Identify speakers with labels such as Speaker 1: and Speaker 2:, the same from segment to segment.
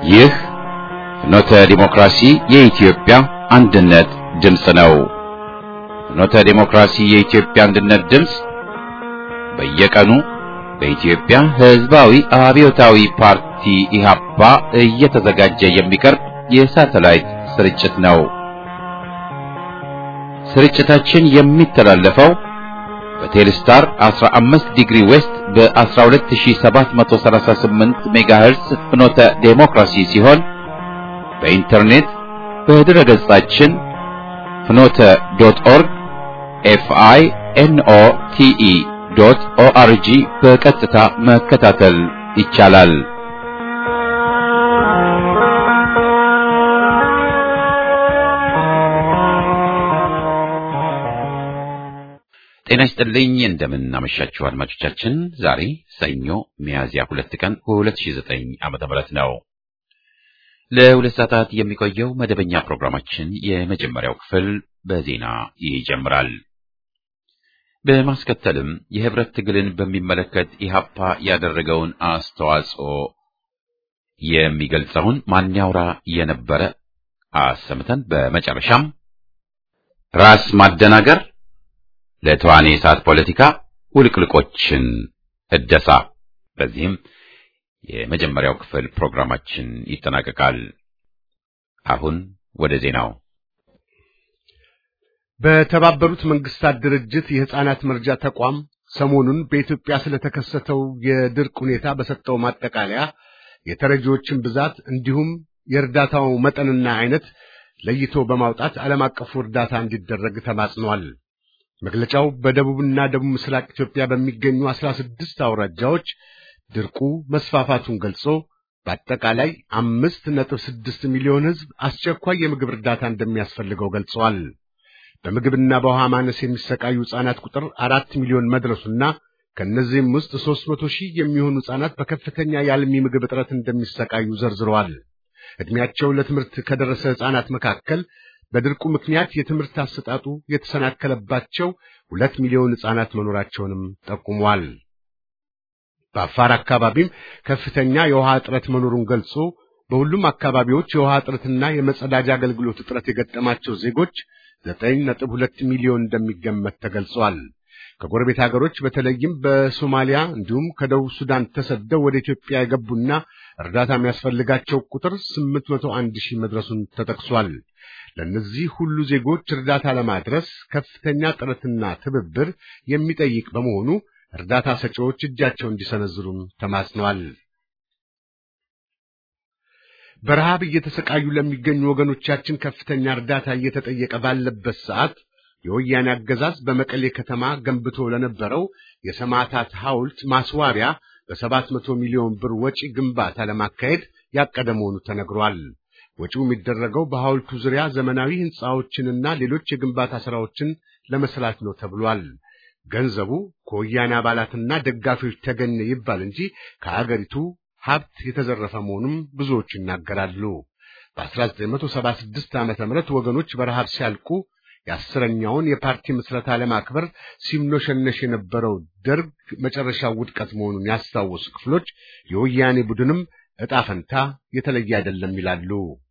Speaker 1: ይህ ፍኖተ ዲሞክራሲ የኢትዮጵያ አንድነት ድምፅ ነው። ፍኖተ ዲሞክራሲ የኢትዮጵያ አንድነት ድምፅ በየቀኑ በኢትዮጵያ ሕዝባዊ አብዮታዊ ፓርቲ ኢህአፓ እየተዘጋጀ የሚቀርብ የሳተላይት ስርጭት ነው። ስርጭታችን የሚተላለፈው በቴሌስታር 15 ዲግሪ ዌስት በ12738 ሜጋሄርስ ፍኖተ ዴሞክራሲ ሲሆን በኢንተርኔት በድረ ገጻችን fnote.org finote.org በቀጥታ መከታተል ይቻላል። ጤና ይስጥልኝ፣ እንደምን አመሻችሁ አድማጮቻችን። ዛሬ ሰኞ ሚያዝያ 2 ቀን 2009 ዓመተ ምህረት ነው። ለሁለት ሰዓታት የሚቆየው መደበኛ ፕሮግራማችን የመጀመሪያው ክፍል በዜና ይጀምራል። በማስከተልም የህብረት ትግልን በሚመለከት ኢህአፓ ያደረገውን አስተዋጽኦ የሚገልጸውን ማን ያውራ የነበረ አሰምተን በመጨረሻም ራስ ማደናገር ለተዋኔ ሰዓት ፖለቲካ ውልቅልቆችን እደሳ። በዚህም የመጀመሪያው ክፍል ፕሮግራማችን ይጠናቀቃል። አሁን ወደ ዜናው። በተባበሩት መንግስታት ድርጅት የህፃናት መርጃ ተቋም ሰሞኑን በኢትዮጵያ ስለተከሰተው የድርቅ ሁኔታ በሰጠው ማጠቃለያ የተረጂዎችን ብዛት እንዲሁም የእርዳታው መጠንና አይነት ለይቶ በማውጣት ዓለም አቀፉ እርዳታ እንዲደረግ ተማጽኗል። መግለጫው በደቡብና ደቡብ ምስራቅ ኢትዮጵያ በሚገኙ 16 አውራጃዎች ድርቁ መስፋፋቱን ገልጾ በአጠቃላይ 5.6 ሚሊዮን ህዝብ አስቸኳይ የምግብ እርዳታ እንደሚያስፈልገው ገልጿል። በምግብና በውሃ ማነስ የሚሰቃዩ ህጻናት ቁጥር 4 ሚሊዮን መድረሱና ከነዚህም ውስጥ 300 ሺህ የሚሆኑ ህጻናት በከፍተኛ የአልሚ ምግብ እጥረት እንደሚሰቃዩ ዘርዝረዋል። እድሜያቸው ለትምህርት ከደረሰ ህጻናት መካከል በድርቁ ምክንያት የትምህርት አሰጣጡ የተሰናከለባቸው 2 ሚሊዮን ህጻናት መኖራቸውንም ጠቁሟል። በአፋር አካባቢም ከፍተኛ የውሃ እጥረት መኖሩን ገልጾ በሁሉም አካባቢዎች የውሃ እጥረትና የመጸዳጃ አገልግሎት እጥረት የገጠማቸው ዜጎች 9.2 ሚሊዮን እንደሚገመት ተገልጿል። ከጎረቤት ሀገሮች በተለይም በሶማሊያ እንዲሁም ከደቡብ ሱዳን ተሰደው ወደ ኢትዮጵያ የገቡና እርዳታ የሚያስፈልጋቸው ቁጥር 801 ሺህ መድረሱን ተጠቅሷል። ለነዚህ ሁሉ ዜጎች እርዳታ ለማድረስ ከፍተኛ ጥረትና ትብብር የሚጠይቅ በመሆኑ እርዳታ ሰጪዎች እጃቸውን እንዲሰነዝሩም ተማጽነዋል። በረሃብ እየተሰቃዩ ለሚገኙ ወገኖቻችን ከፍተኛ እርዳታ እየተጠየቀ ባለበት ሰዓት የወያኔ አገዛዝ በመቀሌ ከተማ ገንብቶ ለነበረው የሰማዕታት ሐውልት ማስዋቢያ በ700 ሚሊዮን ብር ወጪ ግንባታ ለማካሄድ ያቀደ መሆኑ ተነግሯል። ወጪው የሚደረገው በሐውልቱ ዙሪያ ዘመናዊ ህንጻዎችንና ሌሎች የግንባታ ስራዎችን ለመስራት ነው ተብሏል። ገንዘቡ ከወያኔ አባላትና ደጋፊዎች ተገኘ ይባል እንጂ ከሀገሪቱ ሀብት የተዘረፈ መሆኑን ብዙዎች ይናገራሉ። በ1976 ዓመተ ምህረት ወገኖች በረሃብ ሲያልቁ የአስረኛውን የፓርቲ ምስረታ ለማክበር ሲምኖሸነሽ የነበረው ደርግ መጨረሻው ውድቀት መሆኑን ያስታወሱ ክፍሎች የወያኔ ቡድንም ዕጣ ፈንታ የተለየ አይደለም ይላሉ።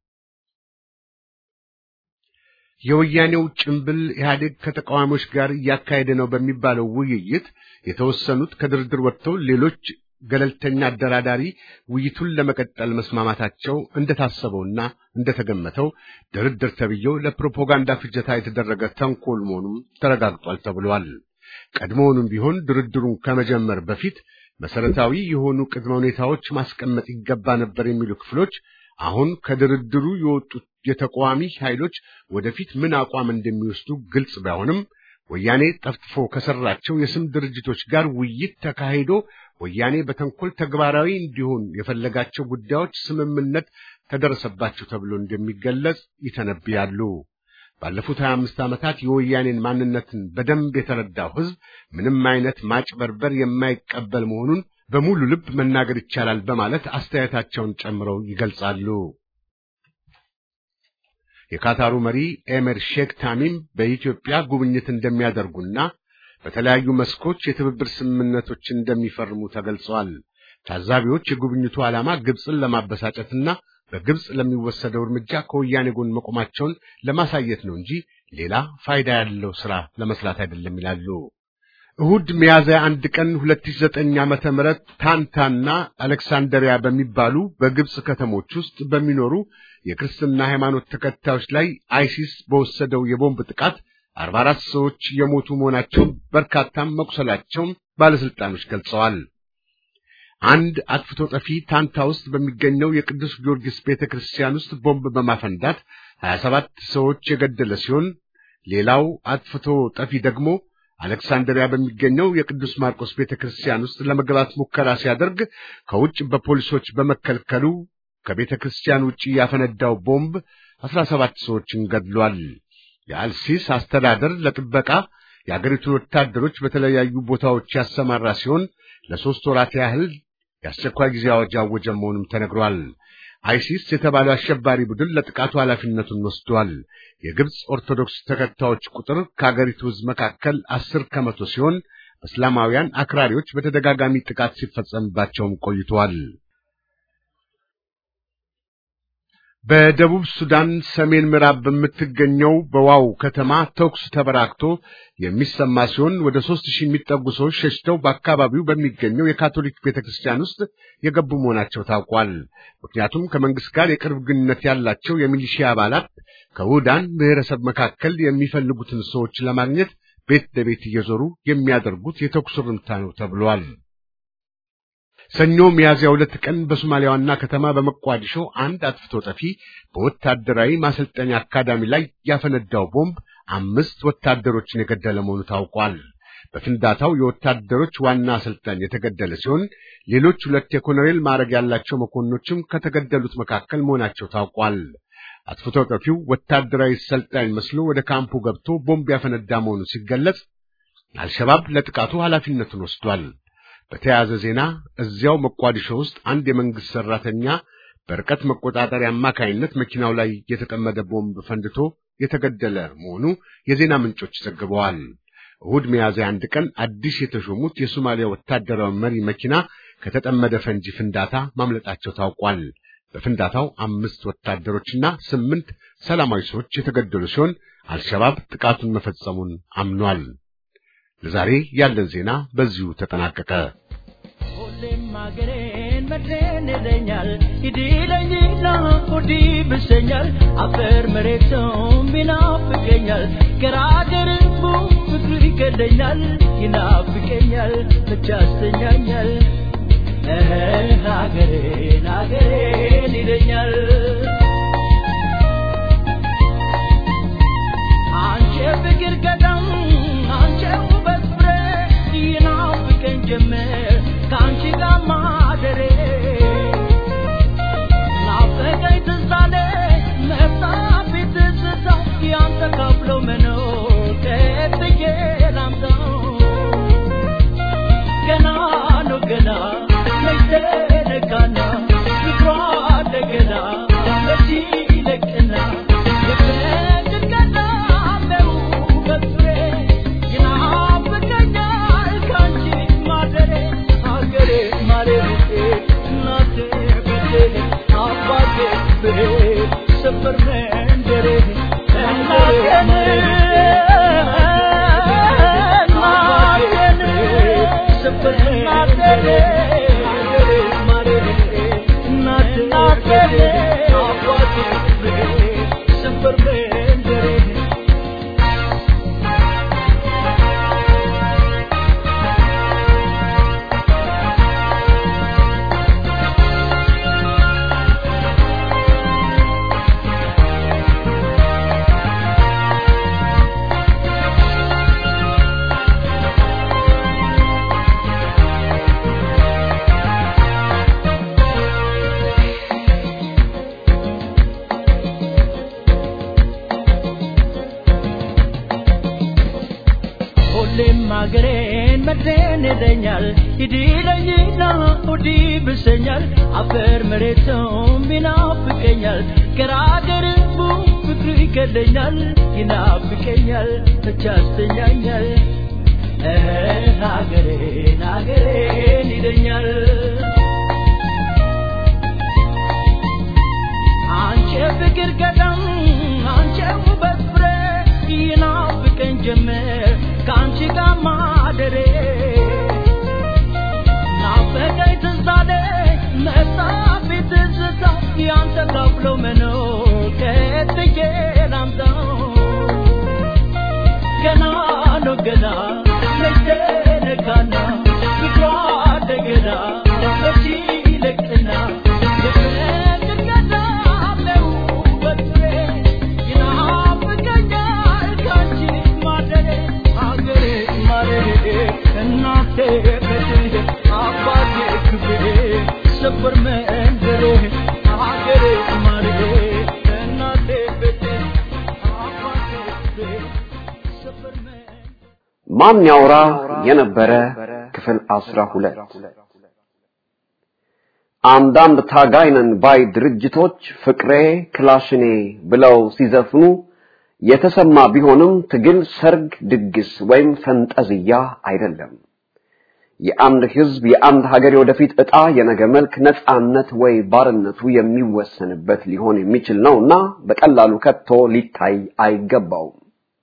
Speaker 1: የወያኔው ጭምብል ኢህአዴግ ከተቃዋሚዎች ጋር እያካሄደ ነው በሚባለው ውይይት የተወሰኑት ከድርድር ወጥተው ሌሎች ገለልተኛ አደራዳሪ ውይይቱን ለመቀጠል መስማማታቸው እንደታሰበውና እንደተገመተው ድርድር ተብየው ለፕሮፓጋንዳ ፍጀታ የተደረገ ተንኮል መሆኑን ተረጋግጧል ተብሏል። ቀድሞውንም ቢሆን ድርድሩን ከመጀመር በፊት መሰረታዊ የሆኑ ቅድመ ሁኔታዎች ማስቀመጥ ይገባ ነበር የሚሉ ክፍሎች አሁን ከድርድሩ የወጡት የተቃዋሚ ኃይሎች ወደፊት ምን አቋም እንደሚወስዱ ግልጽ ባይሆንም ወያኔ ጠፍጥፎ ከሰራቸው የስም ድርጅቶች ጋር ውይይት ተካሂዶ ወያኔ በተንኮል ተግባራዊ እንዲሆን የፈለጋቸው ጉዳዮች ስምምነት ተደረሰባቸው ተብሎ እንደሚገለጽ ይተነብያሉ። ባለፉት 25 ዓመታት የወያኔን ማንነትን በደንብ የተረዳው ህዝብ ምንም አይነት ማጭበርበር የማይቀበል መሆኑን በሙሉ ልብ መናገር ይቻላል በማለት አስተያየታቸውን ጨምረው ይገልጻሉ። የካታሩ መሪ ኤመር ሼክ ታሚም በኢትዮጵያ ጉብኝት እንደሚያደርጉና በተለያዩ መስኮች የትብብር ስምምነቶችን እንደሚፈርሙ ተገልጿል። ታዛቢዎች የጉብኝቱ ዓላማ ግብጽን ለማበሳጨትና በግብጽ ለሚወሰደው እርምጃ ከወያኔ ጎን መቆማቸውን ለማሳየት ነው እንጂ ሌላ ፋይዳ ያለው ስራ ለመስራት አይደለም ይላሉ። እሁድ ሚያዝያ 1 ቀን 2009 ዓመተ ምህረት ታንታና አሌክሳንድሪያ በሚባሉ በግብጽ ከተሞች ውስጥ በሚኖሩ የክርስትና ሃይማኖት ተከታዮች ላይ አይሲስ በወሰደው የቦምብ ጥቃት 44 ሰዎች የሞቱ መሆናቸውን በርካታም መቁሰላቸውን ባለስልጣኖች ገልጸዋል። አንድ አጥፍቶ ጠፊ ታንታ ውስጥ በሚገኘው የቅዱስ ጊዮርጊስ ቤተክርስቲያን ውስጥ ቦምብ በማፈንዳት 27 ሰዎች የገደለ ሲሆን ሌላው አጥፍቶ ጠፊ ደግሞ አሌክሳንድሪያ በሚገኘው የቅዱስ ማርቆስ ቤተክርስቲያን ውስጥ ለመግባት ሙከራ ሲያደርግ ከውጭ በፖሊሶች በመከልከሉ ከቤተክርስቲያን ውጪ ያፈነዳው ቦምብ 17 ሰዎችን ገድሏል። የአልሲስ አስተዳደር ለጥበቃ የአገሪቱን ወታደሮች በተለያዩ ቦታዎች ያሰማራ ሲሆን ለ3 ወራት ያህል የአስቸኳይ ጊዜ አዋጅ ያወጀ መሆኑም ተነግሯል። አይሲስ የተባለው አሸባሪ ቡድን ለጥቃቱ ኃላፊነቱን ወስዷል። የግብጽ ኦርቶዶክስ ተከታዮች ቁጥር ከአገሪቱ ሕዝብ መካከል 10% ሲሆን እስላማውያን አክራሪዎች በተደጋጋሚ ጥቃት ሲፈጸምባቸውም ቆይተዋል። በደቡብ ሱዳን ሰሜን ምዕራብ በምትገኘው በዋው ከተማ ተኩስ ተበራክቶ የሚሰማ ሲሆን ወደ 3000 የሚጠጉ ሰዎች ሸሽተው በአካባቢው በሚገኘው የካቶሊክ ቤተክርስቲያን ውስጥ የገቡ መሆናቸው ታውቋል። ምክንያቱም ከመንግስት ጋር የቅርብ ግንኙነት ያላቸው የሚሊሺያ አባላት ከውዳን ብሔረሰብ መካከል የሚፈልጉትን ሰዎች ለማግኘት ቤት ለቤት እየዞሩ የሚያደርጉት የተኩስ ርምታ ነው ተብሏል። ሰኞ ሚያዝያ 2 ቀን በሶማሊያ ዋና ከተማ በመቋዲሾ አንድ አጥፍቶ ጠፊ በወታደራዊ ማሰልጠኛ አካዳሚ ላይ ያፈነዳው ቦምብ 5 ወታደሮችን የገደለ መሆኑ ታውቋል። በፍንዳታው የወታደሮች ዋና አሰልጣኝ የተገደለ ሲሆን ሌሎች 2 የኮሎኔል ማዕረግ ያላቸው መኮንኖችም ከተገደሉት መካከል መሆናቸው ታውቋል። አጥፍቶ ጠፊው ወታደራዊ ሰልጣኝ መስሎ ወደ ካምፑ ገብቶ ቦምብ ያፈነዳ መሆኑ ሲገለጽ አልሸባብ ለጥቃቱ ኃላፊነቱን ወስዷል። በተያያዘ ዜና እዚያው መቋዲሾ ውስጥ አንድ የመንግስት ሰራተኛ በርቀት መቆጣጠሪያ አማካይነት መኪናው ላይ የተጠመደ ቦምብ ፈንድቶ የተገደለ መሆኑ የዜና ምንጮች ዘግበዋል። እሁድ ሚያዝያ 1 ቀን አዲስ የተሾሙት የሶማሊያ ወታደራዊ መሪ መኪና ከተጠመደ ፈንጂ ፍንዳታ ማምለጣቸው ታውቋል። በፍንዳታው 5 ወታደሮችና 8 ሰላማዊ ሰዎች የተገደሉ ሲሆን አልሸባብ ጥቃቱን መፈጸሙን አምኗል። ለዛሬ ያለን ዜና በዚሁ ተጠናቀቀ። ሁሌም ማገሬን መድረን ይለኛል ይዲለኝና ወዲ ብሰኛል አፈር መሬቱም ይናፍቀኛል ገራገርቡ ፍቅሩ ይገለኛል ይናፍቀኛል ብቻስተኛኛል ሀገሬን ሀገሬን ይለኛል አንቺ ፍቅር ገዳም አንቺ ውበት ፍሬ ይናፍቀኝ ጀመር ካንቺ ጋር ማደሬ ናፈቀኝ ትዛለ መጣብኝ ትዝታ ያንተ ካብሎ መኖር ከብዬ ላምጣው ገና ነው ገና መይተነካና ፍቅሯ እንደገና ለዚህ ይለቅና
Speaker 2: ማገሬን መድረን ይለኛል ይዲለኝና ወዲ ብሰኛል አፈር መሬቱም ይናፍቀኛል ገራገርቡ ፍቅሩ ይገለኛል ይናፍቀኛል ብቻስተኛኛል ሀገሬን ሀገሬን ይለኛል ብሎ መኖር ከትየላምጣው ገና ነው ገና ለተነካና ፍቅሯ ደገና እቺ ለቅና የፍቅር በትሬ ይናፍቀኛል ካንቺ ማደሬ አገሬ ማረሬ እናቴ በትሬ አባቴ ክብሬ ሰፈር መንደሬ አገሬ ማረሬ እናቴ በትሬ አባቴ ክብሬ ሰፈር
Speaker 3: ማን ያውራ የነበረ ክፍል 12 አንዳንድ ታጋይነን ባይ ድርጅቶች ፍቅሬ ክላሽኔ ብለው ሲዘፍኑ የተሰማ ቢሆንም ትግል ሰርግ ድግስ ወይም ፈንጠዝያ አይደለም። የአንድ ህዝብ የአንድ ሀገር ወደፊት ዕጣ የነገ መልክ ነፃነት ወይ ባርነቱ የሚወሰንበት ሊሆን የሚችል ነውና በቀላሉ ከቶ ሊታይ አይገባውም።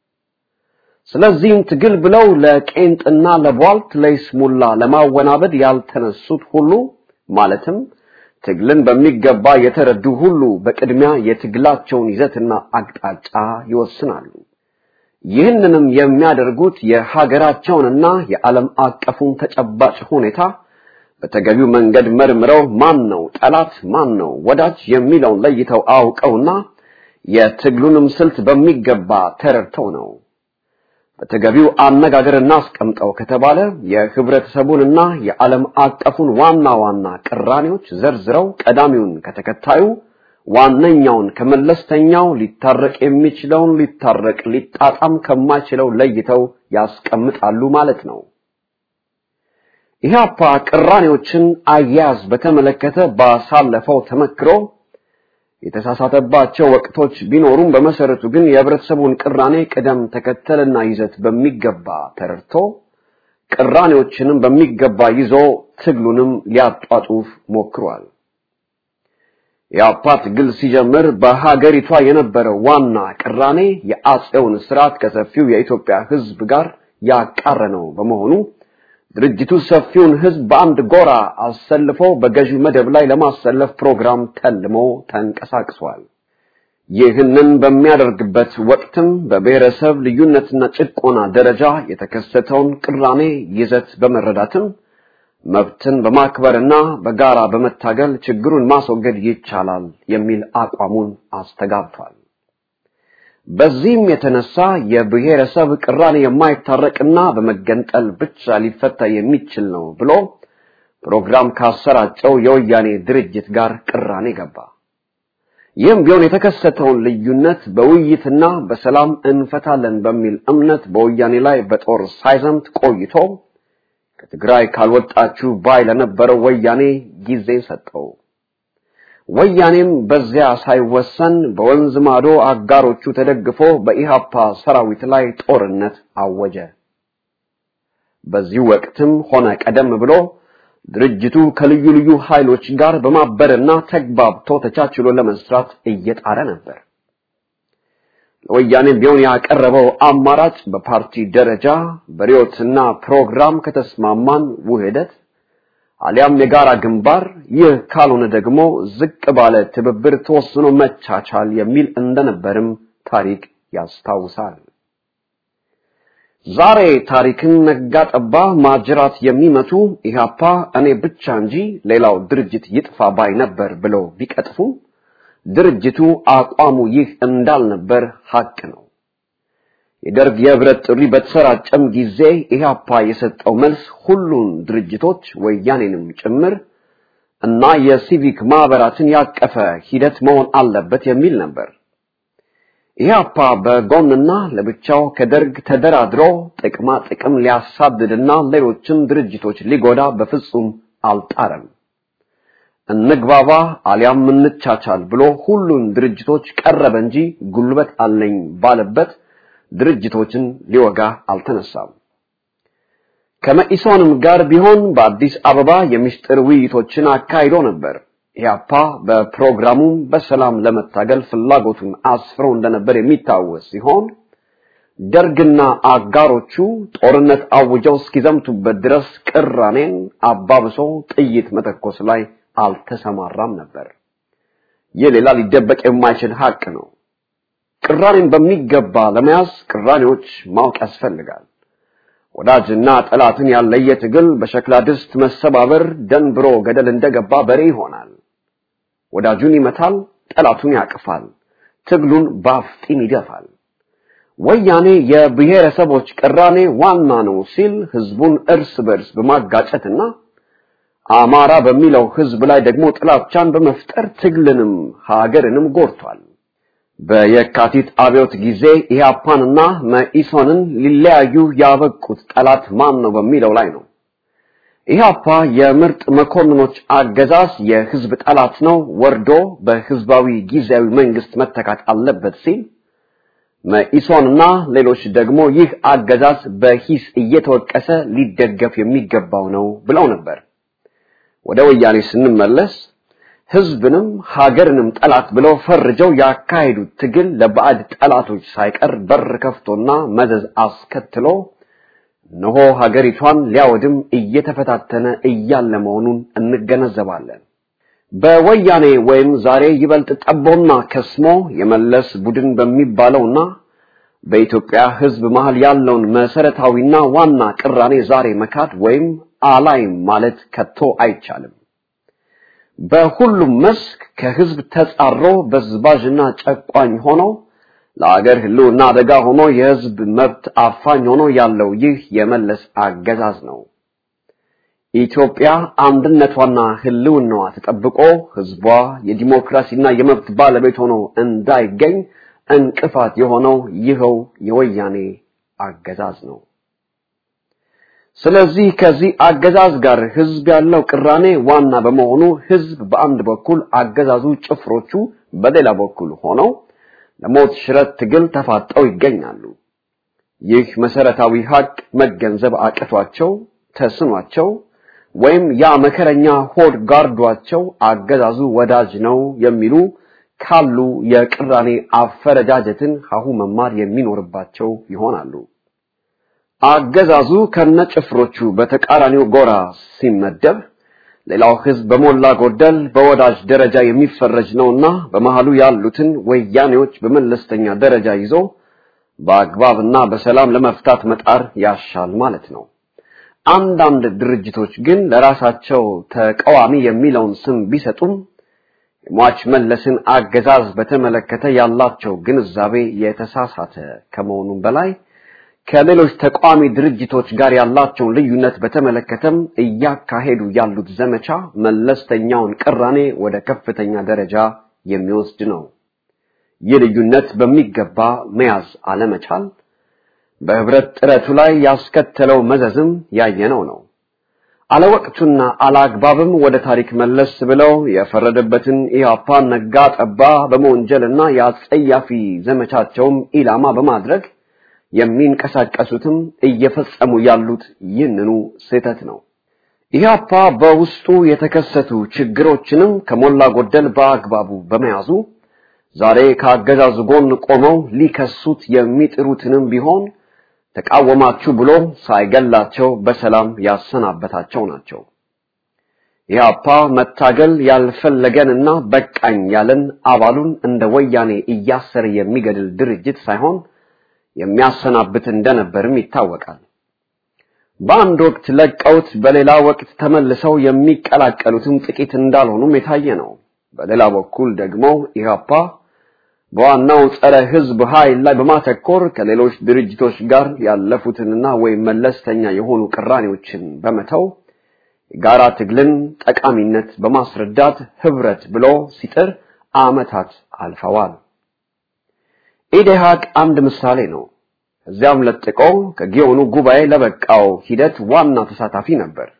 Speaker 3: ስለዚህም ትግል ብለው ለቄንጥና ለቧልት ለይስሙላ ለማወናበድ ያልተነሱት ሁሉ ማለትም ትግልን በሚገባ የተረዱ ሁሉ በቅድሚያ የትግላቸውን ይዘትና አቅጣጫ ይወስናሉ። ይህንንም የሚያደርጉት የሀገራቸውንና የዓለም አቀፉን ተጨባጭ ሁኔታ በተገቢው መንገድ መርምረው ማን ነው ጠላት ማን ነው ወዳጅ የሚለውን ለይተው አውቀውና የትግሉንም ስልት በሚገባ ተረድተው ነው። በተገቢው አነጋገርና አስቀምጠው ከተባለ የህብረተሰቡንና የዓለም አቀፉን ዋና ዋና ቅራኔዎች ዘርዝረው ቀዳሚውን ከተከታዩ ዋነኛውን ከመለስተኛው ሊታረቅ የሚችለውን ሊታረቅ ሊጣጣም ከማይችለው ለይተው ያስቀምጣሉ ማለት ነው። ኢህአፓ ቅራኔዎችን አያያዝ በተመለከተ ባሳለፈው ተመክሮ የተሳሳተባቸው ወቅቶች ቢኖሩም በመሰረቱ ግን የህብረተሰቡን ቅራኔ ቀደም ተከተልና ይዘት በሚገባ ተረድቶ ቅራኔዎችንም በሚገባ ይዞ ትግሉንም ሊያጧጡፍ ሞክሯል። የአፓት ግል ሲጀምር በሀገሪቷ የነበረው ዋና ቅራኔ የአጼውን ስርዓት ከሰፊው የኢትዮጵያ ህዝብ ጋር ያቃረነው በመሆኑ ድርጅቱ ሰፊውን ህዝብ በአንድ ጎራ አሰልፎ በገዢው መደብ ላይ ለማሰለፍ ፕሮግራም ተልሞ ተንቀሳቅሷል። ይህንን በሚያደርግበት ወቅትም በብሔረሰብ ልዩነትና ጭቆና ደረጃ የተከሰተውን ቅራኔ ይዘት በመረዳትም መብትን በማክበርና በጋራ በመታገል ችግሩን ማስወገድ ይቻላል የሚል አቋሙን አስተጋብቷል። በዚህም የተነሳ የብሔረሰብ ቅራኔ የማይታረቅና በመገንጠል ብቻ ሊፈታ የሚችል ነው ብሎ ፕሮግራም ካሰራጨው የወያኔ ድርጅት ጋር ቅራኔ ገባ። ይህም ቢሆን የተከሰተውን ልዩነት በውይይትና በሰላም እንፈታለን በሚል እምነት በወያኔ ላይ በጦር ሳይዘምት ቆይቶ ከትግራይ ካልወጣችሁ ባይ ለነበረው ወያኔ ጊዜ ሰጠው። ወያኔም በዚያ ሳይወሰን በወንዝ ማዶ አጋሮቹ ተደግፎ በኢሃፓ ሰራዊት ላይ ጦርነት አወጀ። በዚህ ወቅትም ሆነ ቀደም ብሎ ድርጅቱ ከልዩ ልዩ ኃይሎች ጋር በማበርና ተግባብቶ ተቻችሎ ለመስራት እየጣረ ነበር። ለወያኔም ቢሆን ያቀረበው አማራጭ በፓርቲ ደረጃ በሪዮትና ፕሮግራም ከተስማማን ውህደት አሊያም የጋራ ግንባር ይህ ካልሆነ ደግሞ ዝቅ ባለ ትብብር ተወስኖ መቻቻል የሚል እንደነበርም ታሪክ ያስታውሳል። ዛሬ ታሪክን ነጋጠባ ማጅራት የሚመቱ ኢሃፓ እኔ ብቻ እንጂ ሌላው ድርጅት ይጥፋ ባይ ነበር ብለው ቢቀጥፉ ድርጅቱ አቋሙ ይህ እንዳልነበር ሐቅ ነው። የደርግ የህብረት ጥሪ በተሰራጨም ጊዜ ኢሃፓ የሰጠው መልስ ሁሉን ድርጅቶች ወያኔንም ጭምር እና የሲቪክ ማህበራትን ያቀፈ ሂደት መሆን አለበት የሚል ነበር። ኢሃፓ በጎንና ለብቻው ከደርግ ተደራድሮ ጥቅም ሊያሳድድና ሌሎችን ድርጅቶች ሊጎዳ በፍጹም አልጣረም። እንግባባ አሊያም እንቻቻል ብሎ ሁሉን ድርጅቶች ቀረበ እንጂ ጉልበት አለኝ ባለበት ድርጅቶችን ሊወጋ አልተነሳም። ከመኢሶንም ጋር ቢሆን በአዲስ አበባ የምስጢር ውይይቶችን አካሂዶ ነበር። ኢህአፓ በፕሮግራሙ በሰላም ለመታገል ፍላጎቱን አስፍሮ እንደነበር የሚታወስ ሲሆን ደርግና አጋሮቹ ጦርነት አውጀው እስኪዘምቱበት ድረስ ቅራኔን አባብሶ ጥይት መተኮስ ላይ አልተሰማራም ነበር። የሌላ ሊደበቅ የማይችል ሀቅ ነው። ቅራኔን በሚገባ ለመያዝ ቅራኔዎች ማወቅ ያስፈልጋል። ወዳጅና ጠላትን ያለየ ትግል በሸክላ ድስት መሰባበር ደንብሮ ገደል እንደገባ በሬ ይሆናል። ወዳጁን ይመታል፣ ጠላቱን ያቅፋል፣ ትግሉን ባፍጢም ይደፋል። ወያኔ የብሔረሰቦች ቅራኔ ዋና ነው ሲል ህዝቡን እርስ በርስ በማጋጨትና አማራ በሚለው ህዝብ ላይ ደግሞ ጥላቻን በመፍጠር ትግልንም ሀገርንም ጎድቷል። በየካቲት አብዮት ጊዜ ኢህአፓንና መኢሶንን ሊለያዩ ያበቁት ጠላት ማን ነው በሚለው ላይ ነው። ኢህአፓ የምርጥ መኮንኖች አገዛዝ የህዝብ ጠላት ነው፣ ወርዶ በህዝባዊ ጊዜያዊ መንግስት መተካት አለበት ሲል፣ መኢሶንና ሌሎች ደግሞ ይህ አገዛዝ በሂስ እየተወቀሰ ሊደገፍ የሚገባው ነው ብለው ነበር። ወደ ወያኔ ስንመለስ ህዝብንም ሀገርንም ጠላት ብለው ፈርጀው ያካሄዱት ትግል ለባዕድ ጠላቶች ሳይቀር በር ከፍቶና መዘዝ አስከትሎ እነሆ ሀገሪቷን ሊያወድም እየተፈታተነ እያለ መሆኑን እንገነዘባለን። በወያኔ ወይም ዛሬ ይበልጥ ጠቦና ከስሞ የመለስ ቡድን በሚባለውና በኢትዮጵያ ህዝብ መሃል ያለውን መሰረታዊና ዋና ቅራኔ ዛሬ መካድ ወይም አላይም ማለት ከቶ አይቻልም። በሁሉም መስክ ከህዝብ ተጻሮ በዝባዥና ጨቋኝ ሆኖ ለአገር ህልውና አደጋ ሆኖ የህዝብ መብት አፋኝ ሆኖ ያለው ይህ የመለስ አገዛዝ ነው። ኢትዮጵያ አንድነቷና ህልውናዋ ተጠብቆ ህዝቧ የዲሞክራሲና የመብት ባለቤት ሆኖ እንዳይገኝ እንቅፋት የሆነው ይኸው የወያኔ አገዛዝ ነው። ስለዚህ ከዚህ አገዛዝ ጋር ህዝብ ያለው ቅራኔ ዋና በመሆኑ ህዝብ በአንድ በኩል አገዛዙ ጭፍሮቹ በሌላ በኩል ሆነው ለሞት ሽረት ትግል ተፋጠው ይገኛሉ። ይህ መሰረታዊ ሀቅ መገንዘብ አቅቷቸው ተስኗቸው ወይም ያ መከረኛ ሆድ ጋርዷቸው አገዛዙ ወዳጅ ነው የሚሉ ካሉ የቅራኔ አፈረጃጀትን ሀሁ መማር የሚኖርባቸው ይሆናሉ። አገዛዙ ከነጭፍሮቹ በተቃራኒው ጎራ ሲመደብ ሌላው ህዝብ በሞላ ጎደል በወዳጅ ደረጃ የሚፈረጅ ነውና በመሃሉ ያሉትን ወያኔዎች በመለስተኛ ደረጃ ይዞ በአግባብና በሰላም ለመፍታት መጣር ያሻል ማለት ነው። አንዳንድ ድርጅቶች ግን ለራሳቸው ተቃዋሚ የሚለውን ስም ቢሰጡም የሟች መለስን አገዛዝ በተመለከተ ያላቸው ግንዛቤ የተሳሳተ ከመሆኑም በላይ ከሌሎች ተቃዋሚ ድርጅቶች ጋር ያላቸው ልዩነት በተመለከተም እያካሄዱ ያሉት ዘመቻ መለስተኛውን ቅራኔ ወደ ከፍተኛ ደረጃ የሚወስድ ነው። የልዩነት በሚገባ መያዝ አለመቻል በህብረት ጥረቱ ላይ ያስከተለው መዘዝም ያየነው ነው። አለወቅቱና አላግባብም ወደ ታሪክ መለስ ብለው የፈረደበትን ኢህአፓ ነጋ ጠባ በመወንጀልና ያጸያፊ ዘመቻቸውም ኢላማ በማድረግ የሚንቀሳቀሱትም እየፈጸሙ ያሉት ይህንኑ ስህተት ነው። ኢህአፓ በውስጡ የተከሰቱ ችግሮችንም ከሞላ ጎደል በአግባቡ በመያዙ ዛሬ ከአገዛዙ ጎን ቆመው ሊከሱት የሚጥሩትንም ቢሆን ተቃወማችሁ ብሎ ሳይገላቸው በሰላም ያሰናበታቸው ናቸው። ኢህአፓ መታገል ያልፈለገንና በቃኝ ያለን አባሉን እንደ ወያኔ እያሰረ የሚገድል ድርጅት ሳይሆን የሚያሰናብት እንደነበርም ይታወቃል። በአንድ ወቅት ለቀውት በሌላ ወቅት ተመልሰው የሚቀላቀሉትም ጥቂት እንዳልሆኑም የታየ ነው። በሌላ በኩል ደግሞ ኢህአፓ በዋናው ጸረ ህዝብ ኃይል ላይ በማተኮር ከሌሎች ድርጅቶች ጋር ያለፉትንና ወይም መለስተኛ የሆኑ ቅራኔዎችን በመተው የጋራ ትግልን ጠቃሚነት በማስረዳት ህብረት ብሎ ሲጥር ዓመታት አልፈዋል። ኢዴሃቅ አንድ ምሳሌ ነው። እዚያም ለጥቆ ከጊዮኑ ጉባኤ ለበቃው ሂደት ዋና ተሳታፊ ነበር።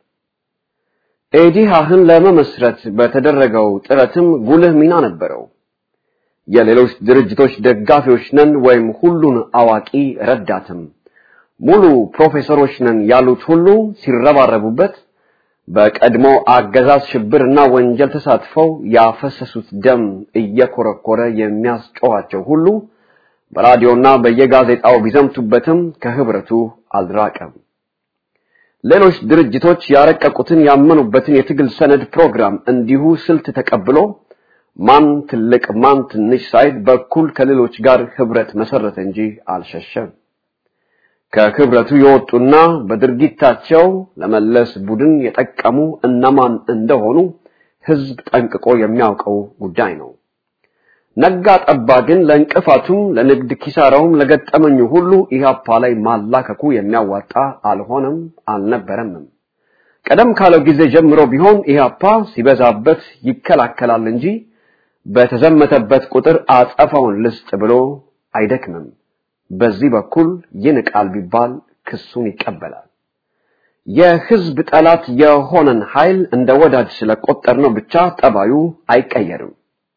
Speaker 3: ኢዴሃህን ለመመስረት በተደረገው ጥረትም ጉልህ ሚና ነበረው። የሌሎች ድርጅቶች ደጋፊዎች ነን ወይም ሁሉን አዋቂ ረዳትም ሙሉ ፕሮፌሰሮች ነን ያሉት ሁሉ ሲረባረቡበት በቀድሞ አገዛዝ ሽብርና ወንጀል ተሳትፈው ያፈሰሱት ደም እየኮረኮረ የሚያስጨዋቸው ሁሉ በራዲዮና በየጋዜጣው ቢዘምቱበትም ከህብረቱ አልራቀም። ሌሎች ድርጅቶች ያረቀቁትን ያመኑበትን የትግል ሰነድ ፕሮግራም እንዲሁ ስልት ተቀብሎ ማን ትልቅ ማን ትንሽ ሳይል በኩል ከሌሎች ጋር ህብረት መሰረተ እንጂ አልሸሸም። ከህብረቱ የወጡና በድርጊታቸው ለመለስ ቡድን የጠቀሙ እነማን እንደሆኑ ህዝብ ጠንቅቆ የሚያውቀው ጉዳይ ነው። ነጋ ጠባ ግን ለእንቅፋቱም ለንግድ ኪሳራውም ለገጠመኙ ሁሉ ኢህአፓ ላይ ማላከኩ የሚያዋጣ አልሆነም አልነበረም። ቀደም ካለው ጊዜ ጀምሮ ቢሆን ኢህአፓ ሲበዛበት ይከላከላል እንጂ በተዘመተበት ቁጥር አጸፋውን ልስጥ ብሎ አይደክምም። በዚህ በኩል ይንቃል ቢባል ክሱን ይቀበላል። የህዝብ ጠላት የሆነን ኃይል እንደ ወዳጅ ስለቆጠርነው ብቻ ጠባዩ አይቀየርም።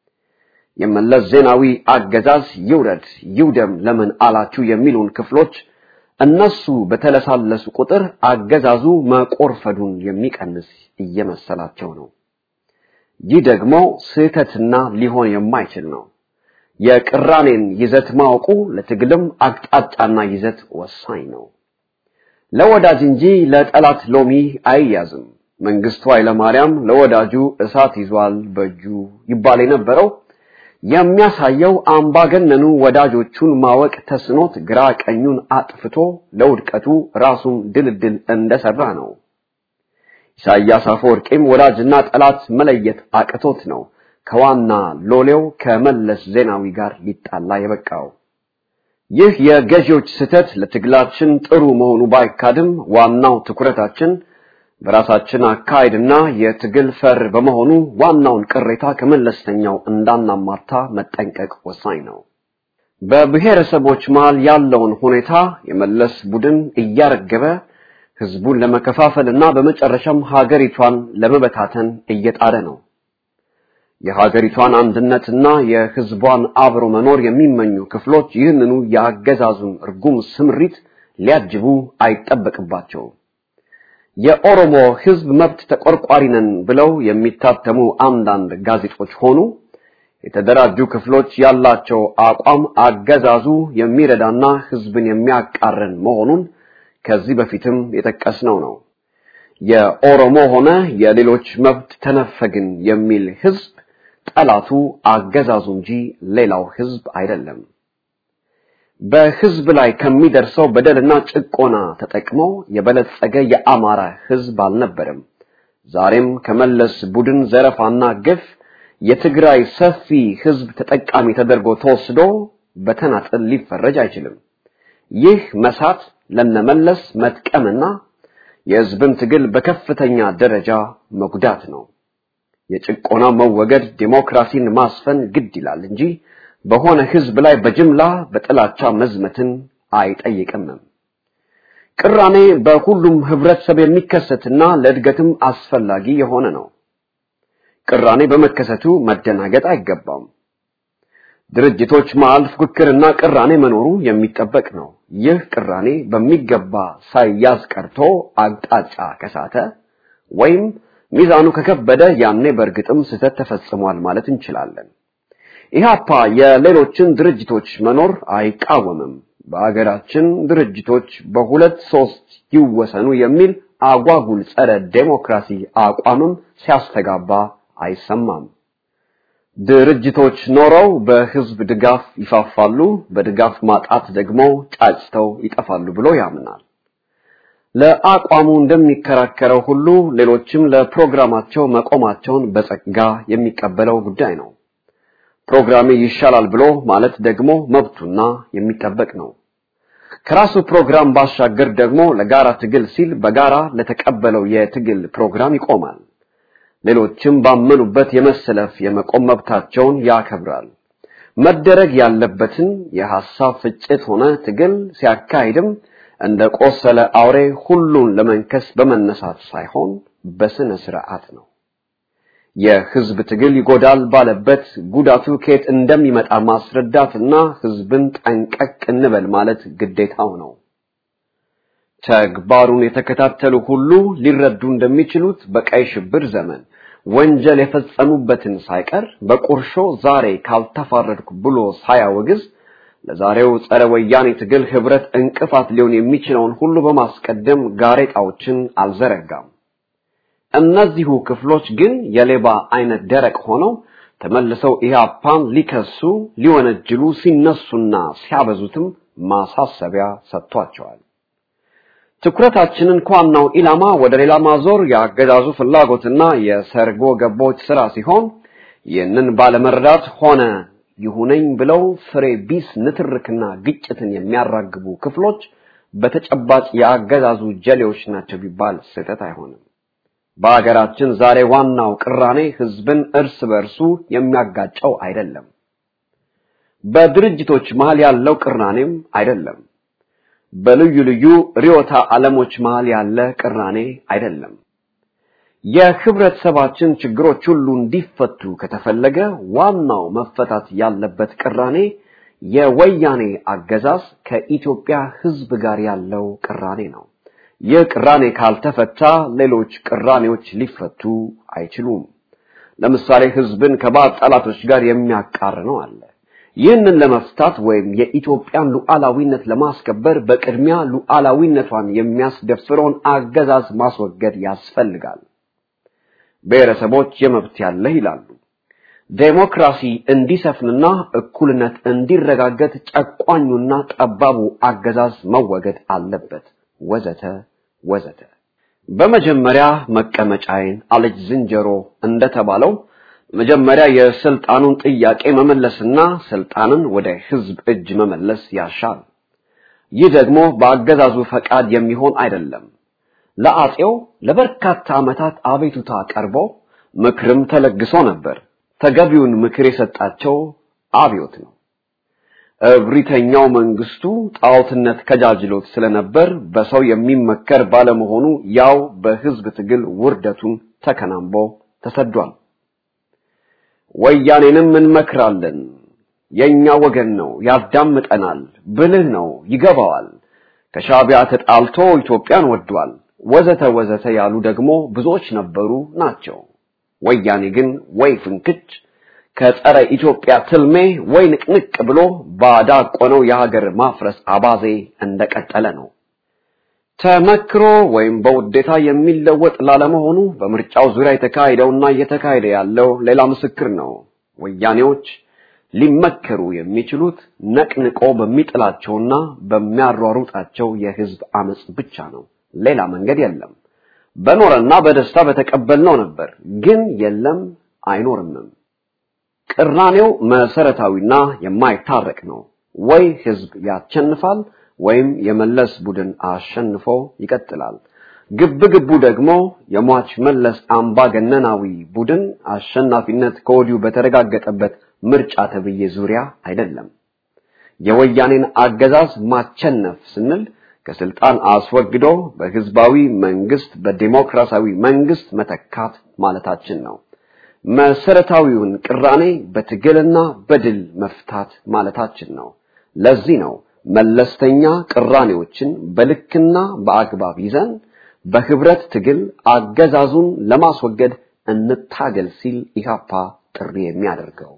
Speaker 3: የመለስ ዜናዊ አገዛዝ ይውረድ ይውደም ለምን አላችሁ የሚሉን ክፍሎች እነሱ በተለሳለሱ ቁጥር አገዛዙ መቆርፈዱን የሚቀንስ እየመሰላቸው ነው። ይህ ደግሞ ስህተትና ሊሆን የማይችል ነው። የቅራኔን ይዘት ማወቁ ለትግልም አቅጣጫና ይዘት ወሳኝ ነው። ለወዳጅ እንጂ ለጠላት ሎሚ አይያዝም። መንግስቱ ኃይለማርያም ለወዳጁ እሳት ይዟል በእጁ ይባል የነበረው የሚያሳየው አምባገነኑ ወዳጆቹን ማወቅ ተስኖት ግራ ቀኙን አጥፍቶ ለውድቀቱ ራሱን ድልድል እንደሰራ ነው። ኢሳያስ አፈወርቂም ወዳጅና ጠላት መለየት አቅቶት ነው ከዋና ሎሌው ከመለስ ዜናዊ ጋር ሊጣላ የበቃው። ይህ የገዢዎች ስህተት ለትግላችን ጥሩ መሆኑ ባይካድም ዋናው ትኩረታችን በራሳችን አካይድና የትግል ፈር በመሆኑ ዋናውን ቅሬታ ከመለስተኛው እንዳናማታ መጠንቀቅ ወሳኝ ነው። በብሔረሰቦች መሃል ያለውን ሁኔታ የመለስ ቡድን እያረገበ ህዝቡን ለመከፋፈልና በመጨረሻም ሀገሪቷን ለመበታተን እየጣረ ነው። የሀገሪቷን አንድነትና የህዝቧን አብሮ መኖር የሚመኙ ክፍሎች ይህንኑ ያገዛዙን እርጉም ስምሪት ሊያጅቡ አይጠበቅባቸውም። የኦሮሞ ህዝብ መብት ተቆርቋሪ ነን ብለው የሚታተሙ አንዳንድ ጋዜጦች ሆኑ የተደራጁ ክፍሎች ያላቸው አቋም አገዛዙ የሚረዳና ህዝብን የሚያቃረን መሆኑን ከዚህ በፊትም የጠቀስነው ነው። የኦሮሞ ሆነ የሌሎች መብት ተነፈግን የሚል ህዝብ ጠላቱ አገዛዙ እንጂ ሌላው ህዝብ አይደለም። በህዝብ ላይ ከሚደርሰው በደልና ጭቆና ተጠቅመው የበለጸገ የአማራ ህዝብ አልነበረም። ዛሬም ከመለስ ቡድን ዘረፋና ግፍ የትግራይ ሰፊ ህዝብ ተጠቃሚ ተደርጎ ተወስዶ በተናጠል ሊፈረጅ አይችልም። ይህ መሳት ለነመለስ መጥቀምና የህዝብን ትግል በከፍተኛ ደረጃ መጉዳት ነው። የጭቆና መወገድ ዲሞክራሲን ማስፈን ግድ ይላል እንጂ በሆነ ህዝብ ላይ በጅምላ በጥላቻ መዝመትን አይጠይቅም። ቅራኔ በሁሉም ህብረተሰብ የሚከሰትና ለእድገትም አስፈላጊ የሆነ ነው። ቅራኔ በመከሰቱ መደናገጥ አይገባም። ድርጅቶች መሃል ፉክክርና ቅራኔ መኖሩ የሚጠበቅ ነው። ይህ ቅራኔ በሚገባ ሳይያዝ ቀርቶ አቅጣጫ ከሳተ ወይም ሚዛኑ ከከበደ ያኔ በእርግጥም ስህተት ተፈጽሟል ማለት እንችላለን። ኢህአፓ የሌሎችን ድርጅቶች መኖር አይቃወምም። በአገራችን ድርጅቶች በሁለት ሶስት ይወሰኑ የሚል አጓጉል ጸረ ዴሞክራሲ አቋምም ሲያስተጋባ አይሰማም። ድርጅቶች ኖረው በህዝብ ድጋፍ ይፋፋሉ፣ በድጋፍ ማጣት ደግሞ ጫጭተው ይጠፋሉ ብሎ ያምናል። ለአቋሙ እንደሚከራከረው ሁሉ ሌሎችም ለፕሮግራማቸው መቆማቸውን በጸጋ የሚቀበለው ጉዳይ ነው። ፕሮግራሜ ይሻላል ብሎ ማለት ደግሞ መብቱና የሚጠበቅ ነው። ከራሱ ፕሮግራም ባሻገር ደግሞ ለጋራ ትግል ሲል በጋራ ለተቀበለው የትግል ፕሮግራም ይቆማል። ሌሎችም ባመኑበት የመሰለፍ የመቆም መብታቸውን ያከብራል። መደረግ ያለበትን የሐሳብ ፍጭት ሆነ ትግል ሲያካሂድም እንደ ቆሰለ አውሬ ሁሉን ለመንከስ በመነሳት ሳይሆን በስነ ስርዓት ነው። የህዝብ ትግል ይጎዳል ባለበት ጉዳቱ ከየት እንደሚመጣ ማስረዳትና ህዝብን ጠንቀቅ እንበል ማለት ግዴታው ነው። ተግባሩን የተከታተሉ ሁሉ ሊረዱ እንደሚችሉት በቀይ ሽብር ዘመን ወንጀል የፈጸሙበትን ሳይቀር በቁርሾ ዛሬ ካልተፋረድኩ ብሎ ሳያወግዝ ለዛሬው ጸረ ወያኔ ትግል ህብረት እንቅፋት ሊሆን የሚችለውን ሁሉ በማስቀደም ጋሬጣዎችን አልዘረጋም። እነዚሁ ክፍሎች ግን የሌባ አይነት ደረቅ ሆነው ተመልሰው ኢህአፓን ሊከሱ ሊወነጅሉ ሲነሱና ሲያበዙትም ማሳሰቢያ ሰጥቷቸዋል። ትኩረታችንን ከዋናው ኢላማ ወደ ሌላ ማዞር ያገዛዙ ፍላጎትና የሰርጎ ገቦች ሥራ ሲሆን ይህንን ባለመረዳት ሆነ ይሁነኝ ብለው ፍሬ ቢስ ንትርክና ግጭትን የሚያራግቡ ክፍሎች በተጨባጭ ያገዛዙ ጀሌዎች ናቸው ቢባል ስህተት አይሆንም። በአገራችን ዛሬ ዋናው ቅራኔ ህዝብን እርስ በርሱ የሚያጋጨው አይደለም። በድርጅቶች መሃል ያለው ቅራኔም አይደለም። በልዩ ልዩ ሪዮታ ዓለሞች መሃል ያለ ቅራኔ አይደለም። የህብረተሰባችን ችግሮች ሁሉ እንዲፈቱ ከተፈለገ ዋናው መፈታት ያለበት ቅራኔ የወያኔ አገዛዝ ከኢትዮጵያ ህዝብ ጋር ያለው ቅራኔ ነው። የቅራኔ ካልተፈታ ሌሎች ቅራኔዎች ሊፈቱ አይችሉም። ለምሳሌ ህዝብን ከባድ ጠላቶች ጋር የሚያቃርነው አለ። ይህንን ለመፍታት ወይም የኢትዮጵያን ሉዓላዊነት ለማስከበር በቅድሚያ ሉዓላዊነቷን የሚያስደፍረውን አገዛዝ ማስወገድ ያስፈልጋል። ብሔረሰቦች የመብት ያለ ይላሉ። ዴሞክራሲ እንዲሰፍንና እኩልነት እንዲረጋገጥ ጨቋኙና ጠባቡ አገዛዝ መወገድ አለበት ወዘተ ወዘተ። በመጀመሪያ መቀመጫዬን አለች ዝንጀሮ እንደተባለው መጀመሪያ የስልጣኑን ጥያቄ መመለስና ስልጣንን ወደ ህዝብ እጅ መመለስ ያሻል። ይህ ደግሞ በአገዛዙ ፈቃድ የሚሆን አይደለም። ለአጼው ለበርካታ ዓመታት አቤቱታ ቀርቦ ምክርም ተለግሶ ነበር። ተገቢውን ምክር የሰጣቸው አብዮት ነው። እብሪተኛው መንግስቱ ጣዖትነት ከጃጅሎት ስለነበር በሰው የሚመከር ባለመሆኑ ያው በህዝብ ትግል ውርደቱን ተከናንቦ ተሰዷል። ወያኔንም እንመክራለን፣ የኛ ወገን ነው፣ ያዳምጠናል፣ ብልህ ነው፣ ይገባዋል፣ ከሻዕቢያ ተጣልቶ ኢትዮጵያን ወዷል ወዘተ ወዘተ ያሉ ደግሞ ብዙዎች ነበሩ ናቸው። ወያኔ ግን ወይ ፍንክች ከጸረ ኢትዮጵያ ትልሜ ወይ ንቅንቅ ብሎ ባዳቆነው የሀገር ማፍረስ አባዜ እንደቀጠለ ነው። ተመክሮ ወይም በውዴታ የሚለወጥ ላለመሆኑ በምርጫው ዙሪያ የተካሄደውና እየተካሄደ ያለው ሌላ ምስክር ነው። ወያኔዎች ሊመከሩ የሚችሉት ነቅንቆ በሚጥላቸውና በሚያሯሩጣቸው የህዝብ አመጽ ብቻ ነው። ሌላ መንገድ የለም። በኖረና በደስታ በተቀበልነው ነበር፣ ግን የለም አይኖርምም። ቅራኔው መሰረታዊና የማይታረቅ ነው። ወይ ህዝብ ያቸንፋል ወይም የመለስ ቡድን አሸንፎ ይቀጥላል። ግብግቡ ደግሞ የሟች መለስ አምባገነናዊ ቡድን አሸናፊነት ከወዲሁ በተረጋገጠበት ምርጫ ተብዬ ዙሪያ አይደለም። የወያኔን አገዛዝ ማቸነፍ ስንል ከስልጣን አስወግዶ በህዝባዊ መንግስት በዲሞክራሲያዊ መንግስት መተካት ማለታችን ነው። መሰረታዊውን ቅራኔ በትግልና በድል መፍታት ማለታችን ነው። ለዚህ ነው መለስተኛ ቅራኔዎችን በልክና በአግባብ ይዘን በህብረት ትግል አገዛዙን ለማስወገድ እንታገል ሲል ኢህአፓ ጥሪ የሚያደርገው።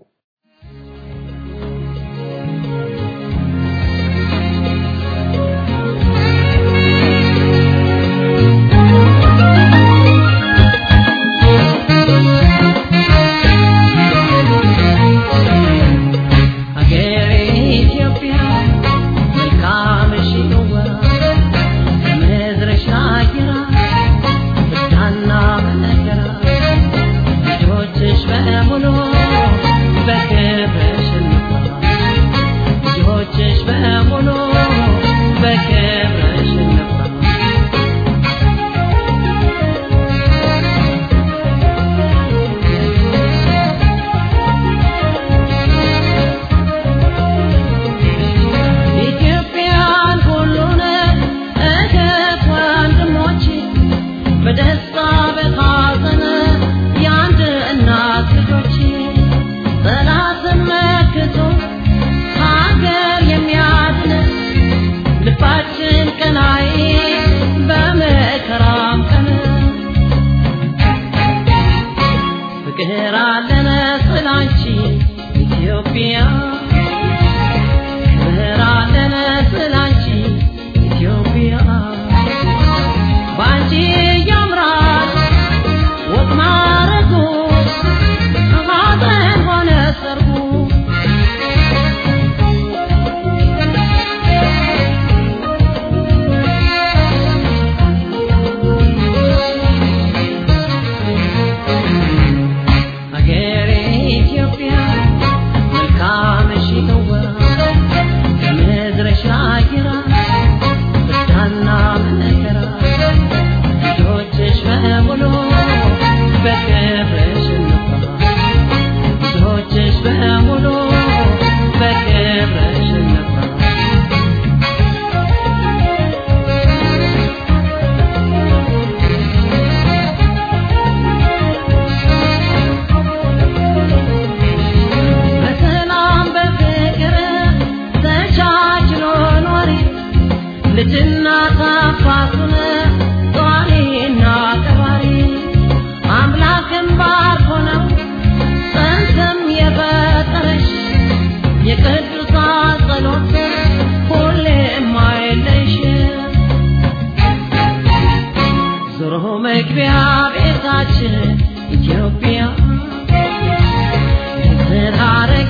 Speaker 4: What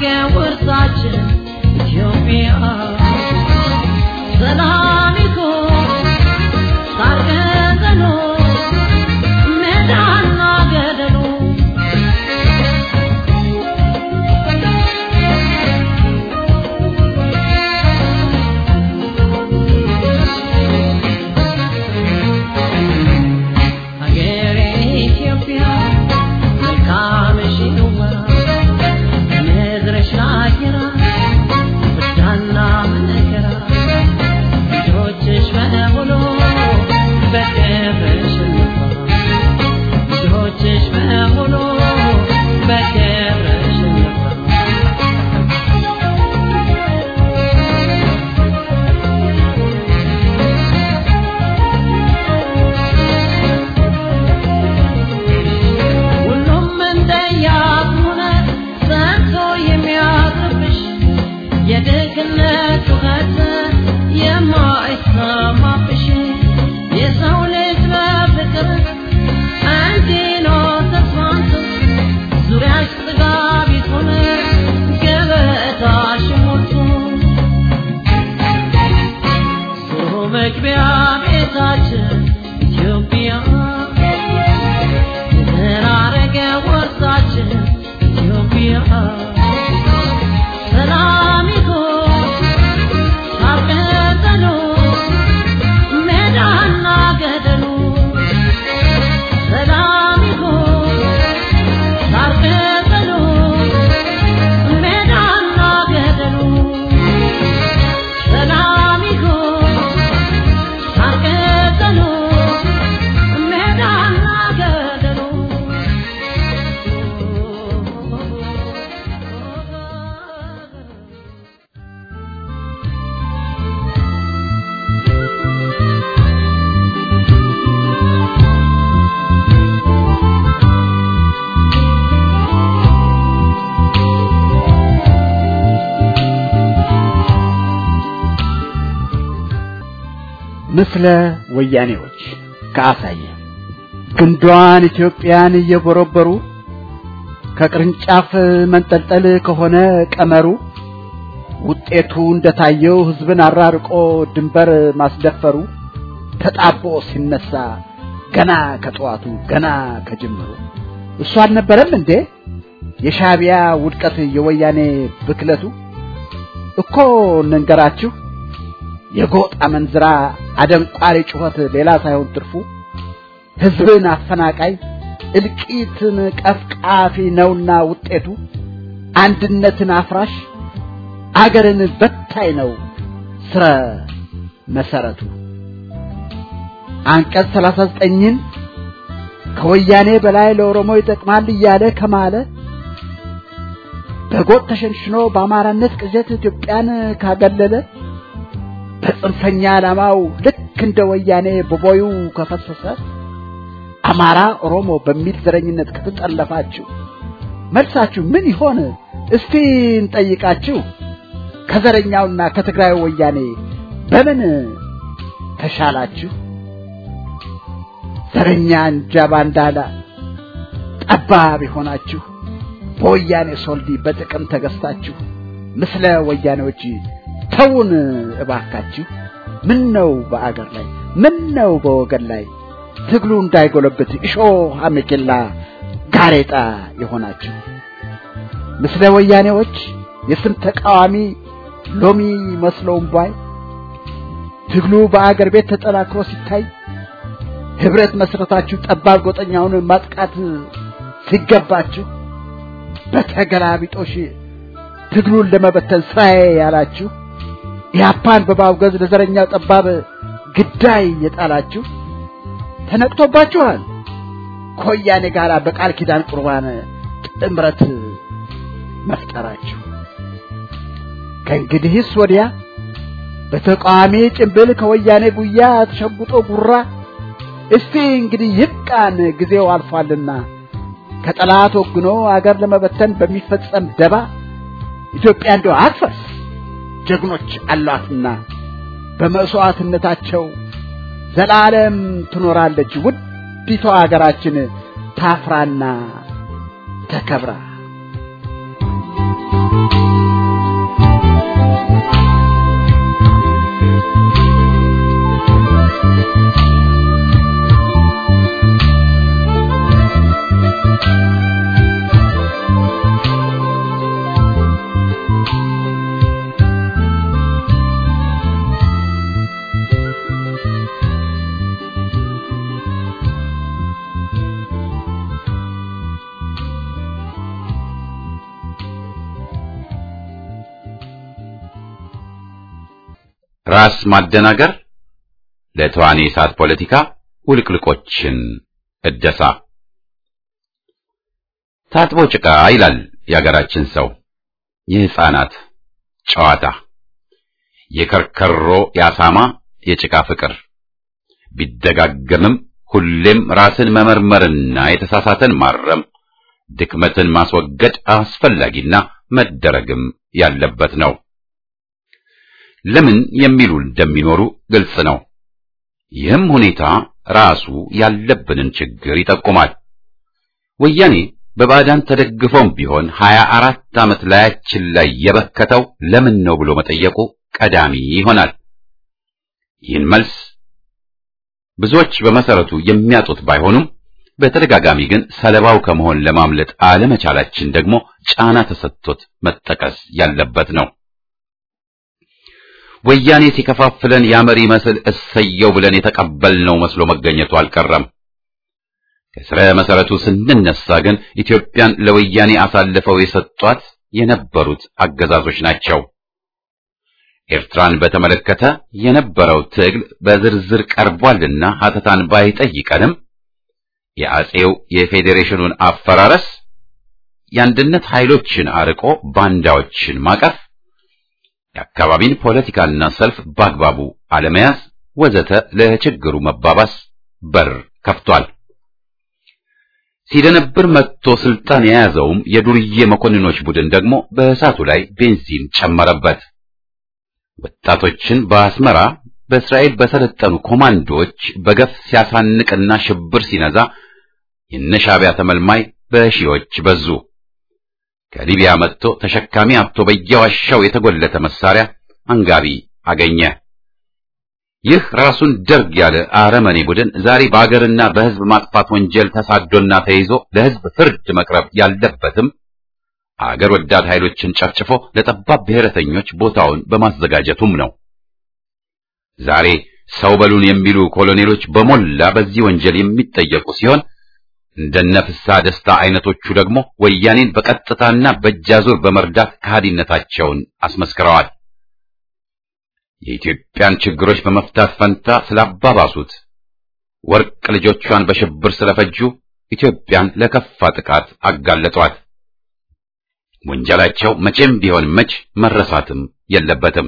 Speaker 4: ምስለ ወያኔዎች ከአሳየ ግንዷን ኢትዮጵያን እየቦረበሩ ከቅርንጫፍ መንጠልጠል ከሆነ ቀመሩ ውጤቱ እንደታየው ህዝብን አራርቆ ድንበር ማስደፈሩ ተጣቦ ሲነሳ ገና ከጧቱ ገና ከጅምሩ እሱ አልነበረም እንዴ የሻቢያ ውድቀት የወያኔ ብክለቱ እኮ እንንገራችሁ የጎጥ አመንዝራ አደንቋሪ ጩኸት ሌላ ሳይሆን ትርፉ ህዝብን አፈናቃይ እልቂትን ቀፍቃፊ ነውና ውጤቱ አንድነትን አፍራሽ አገርን በታይ ነው ስረ መሰረቱ አንቀጽ 39ን ከወያኔ በላይ ለኦሮሞ ይጠቅማል ይያለ ከማለ በጎጥ ተሸንሽኖ በአማራነት ቅዠት ኢትዮጵያን ካገለለ በጽንፈኛ ዓላማው ልክ እንደ ወያኔ በቦዩ ከፈሰሰ አማራ ኦሮሞ በሚል ዘረኝነት ከተጠለፋችሁ መልሳችሁ ምን ይሆን እስቲ እንጠይቃችሁ ከዘረኛውና ከትግራይ ወያኔ በምን ተሻላችሁ ዘረኛ እንጃባንዳላ ጠባብ ሆናችሁ በወያኔ ሶልዲ በጥቅም ተገዝታችሁ ምስለ ወያኔዎች ተውን እባካችሁ ምን ነው በአገር ላይ ምን ነው በወገን ላይ ትግሉ እንዳይጎለብት እሾህ አመኬላ ጋሬጣ የሆናችሁ ምስለ ወያኔዎች የስም ተቃዋሚ ሎሚ መስለውም ባይ ትግሉ በአገር ቤት ተጠናክሮ ሲታይ ህብረት መስረታችሁ ጠባብ ጎጠኛውን ማጥቃት ሲገባችሁ በተገላቢጦሽ ትግሉን ለመበተን ስራዬ ያላችሁ ያፓን በማውገዝ ለዘረኛው ጠባብ ግዳይ የጣላችሁ ተነቅቶባችኋል ኮያኔ ጋራ በቃል ኪዳን ቁርባን ጥምረት መፍጠራችሁ ከእንግዲህስ ወዲያ በተቃዋሚ ጭምብል ከወያኔ ጉያ ተሸጉጦ ጉራ እስቲ እንግዲህ ይብቃን ጊዜው አልፏልና ከጠላት ወግኖ አገር ለመበተን በሚፈጸም ደባ ኢትዮጵያ እንደው አትፈርስ ጀግኖች አሏትና በመስዋዕትነታቸው ዘላለም ትኖራለች ውዲቷ ሀገራችን ታፍራና ተከብራ
Speaker 5: ራስ ማደናገር፣ ለተዋኔ እሳት ፖለቲካ ውልቅልቆችን እደሳ። ታጥቦ ጭቃ ይላል የአገራችን ሰው። የሕፃናት ጨዋታ፣ የከርከሮ ያሳማ የጭቃ ፍቅር ቢደጋገምም ሁሌም ራስን መመርመርና የተሳሳተን ማረም፣ ድክመትን ማስወገድ አስፈላጊና መደረግም ያለበት ነው። ለምን የሚሉ እንደሚኖሩ ግልጽ ነው። ይህም ሁኔታ ራሱ ያለብንን ችግር ይጠቁማል። ወያኔ በባዕዳን ተደግፎም ቢሆን 24 ዓመት ላያችን ላይ የበከተው ለምን ነው ብሎ መጠየቁ ቀዳሚ ይሆናል። ይህን መልስ ብዙዎች በመሰረቱ የሚያጡት ባይሆኑም በተደጋጋሚ ግን ሰለባው ከመሆን ለማምለጥ አለመቻላችን ደግሞ ጫና ተሰጥቶት መጠቀስ ያለበት ነው። ወያኔ ሲከፋፍለን ያመሪ መስል እሰየው ብለን የተቀበልነው መስሎ መገኘቱ አልቀረም። ከስረ መሰረቱ ስንነሳ ግን ኢትዮጵያን ለወያኔ አሳልፈው የሰጧት የነበሩት አገዛዞች ናቸው። ኤርትራን በተመለከተ የነበረው ትግል በዝርዝር ቀርቧልና ሀተታን ባይጠይቀንም የአጼው የፌዴሬሽኑን አፈራረስ፣ የአንድነት ኃይሎችን አርቆ ባንዳዎችን ማቀፍ፣ የአካባቢን ፖለቲካና ሰልፍ በአግባቡ አለመያዝ ወዘተ ለችግሩ መባባስ በር ከፍቷል። ሲደነብር መጥቶ ስልጣን የያዘውም የዱርዬ መኮንኖች ቡድን ደግሞ በእሳቱ ላይ ቤንዚን ጨመረበት። ወጣቶችን በአስመራ በእስራኤል በሰለጠኑ ኮማንዶዎች በገፍ ሲያሳንቅና ሽብር ሲነዛ የነሻዕቢያ ተመልማይ በሺዎች በዙ። ከሊቢያ መጥቶ ተሸካሚ አጥቶ በየዋሻው የተጎለተ መሳሪያ አንጋቢ አገኘ። ይህ ራሱን ደርግ ያለ አረመኔ ቡድን ዛሬ በአገርና በሕዝብ ማጥፋት ወንጀል ተሳዶና ተይዞ ለሕዝብ ፍርድ መቅረብ ያለበትም አገር ወዳድ ኃይሎችን ጨፍጭፎ ለጠባብ ብሔረተኞች ቦታውን በማዘጋጀቱም ነው። ዛሬ ሰው በሉን የሚሉ ኮሎኔሎች በሞላ በዚህ ወንጀል የሚጠየቁ ሲሆን እንደነ ፍስሐ ደስታ አይነቶቹ ደግሞ ወያኔን በቀጥታና በእጃዙር በመርዳት ከሃዲነታቸውን አስመስክረዋል። የኢትዮጵያን ችግሮች በመፍታት ፈንታ ስላባባሱት፣ ወርቅ ልጆቿን በሽብር ስለፈጁ ኢትዮጵያን ለከፋ ጥቃት አጋለጧት። ወንጀላቸው መቼም ቢሆን መች መረሳትም የለበትም።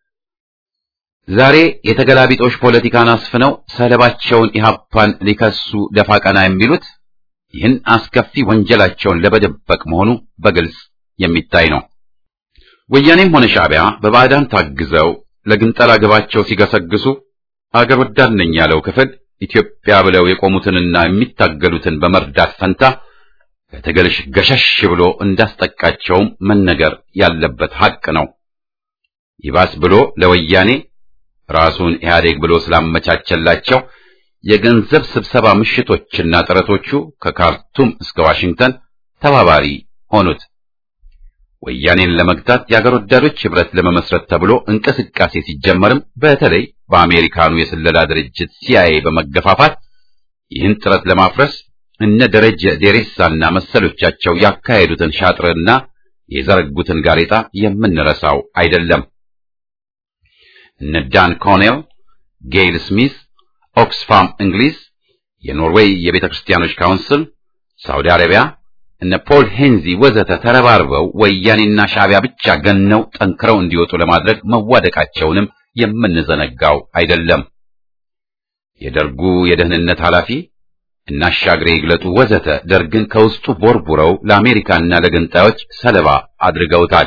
Speaker 5: ዛሬ የተገላቢጦሽ ፖለቲካን አስፍነው ሰለባቸውን ኢህአፓን ሊከሱ ደፋ ቀና የሚሉት ይህን አስከፊ ወንጀላቸውን ለመደበቅ መሆኑ በግልጽ የሚታይ ነው። ወያኔም ሆነ ሻዕቢያ በባዕዳን ታግዘው ለግንጠላ ግባቸው ሲገሰግሱ አገር ወዳድ ነኝ ያለው ክፍል ኢትዮጵያ ብለው የቆሙትንና የሚታገሉትን በመርዳት ፈንታ ከትግልሽ ገሸሽ ብሎ እንዳስጠቃቸውም መነገር ያለበት ሐቅ ነው። ይባስ ብሎ ለወያኔ ራሱን ኢህአዴግ ብሎ ስላመቻቸላቸው የገንዘብ ስብሰባ ምሽቶችና ጥረቶቹ ከካርቱም እስከ ዋሽንግተን ተባባሪ ሆኑት። ወያኔን ለመግታት የአገር ወዳዶች ህብረት ለመመስረት ተብሎ እንቅስቃሴ ሲጀመርም በተለይ በአሜሪካኑ የስለላ ድርጅት ሲአይኤ በመገፋፋት ይህን ጥረት ለማፍረስ እነ ደረጀ ዴሬሳና መሰሎቻቸው ያካሄዱትን ሻጥርና የዘረጉትን ጋሬጣ የምንረሳው አይደለም። እነ ዳን ኮኔል፣ ጌይል ስሚስ፣ ኦክስፋም እንግሊዝ፣ የኖርዌይ የቤተ ክርስቲያኖች ካውንስል፣ ሳውዲ አረቢያ፣ እነ ፖል ሄንዚ ወዘተ ተረባርበው ወያኔና ሻዕቢያ ብቻ ገነው ጠንክረው እንዲወጡ ለማድረግ መዋደቃቸውንም የምንዘነጋው አይደለም። የደርጉ የደህንነት ኃላፊ እና ሻግሬ ይግለጡ ወዘተ ደርግን ከውስጡ ቦርቡረው ለአሜሪካና ለገንጣዮች ሰለባ አድርገውታል።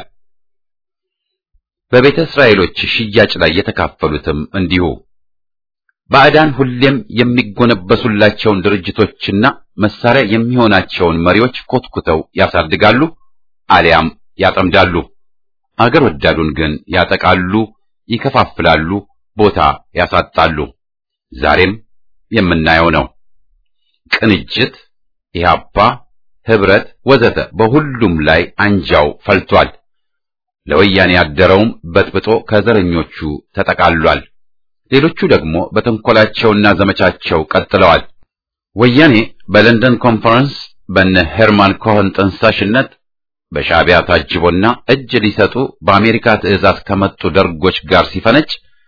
Speaker 5: በቤተ እስራኤሎች ሽያጭ ላይ የተካፈሉትም እንዲሁ። ባዕዳን ሁሌም የሚጎነበሱላቸውን ድርጅቶችና መሳሪያ የሚሆናቸውን መሪዎች ኮትኩተው ያሳድጋሉ አሊያም ያጠምዳሉ። አገር ወዳዱን ግን ያጠቃሉ፣ ይከፋፍላሉ፣ ቦታ ያሳጣሉ። ዛሬም የምናየው ነው። ቅንጅት፣ ኢህአፓ፣ ህብረት ወዘተ በሁሉም ላይ አንጃው ፈልቷል። ለወያኔ ያደረውም በጥብጦ ከዘረኞቹ ተጠቃሏል። ሌሎቹ ደግሞ በተንኮላቸውና ዘመቻቸው ቀጥለዋል። ወያኔ በለንደን ኮንፈረንስ በነ ሄርማን ኮሄን ጠንሳሽነት በሻዕቢያ ታጅቦና እጅ ሊሰጡ በአሜሪካ ትዕዛዝ ከመጡ ደርጎች ጋር ሲፈነጭ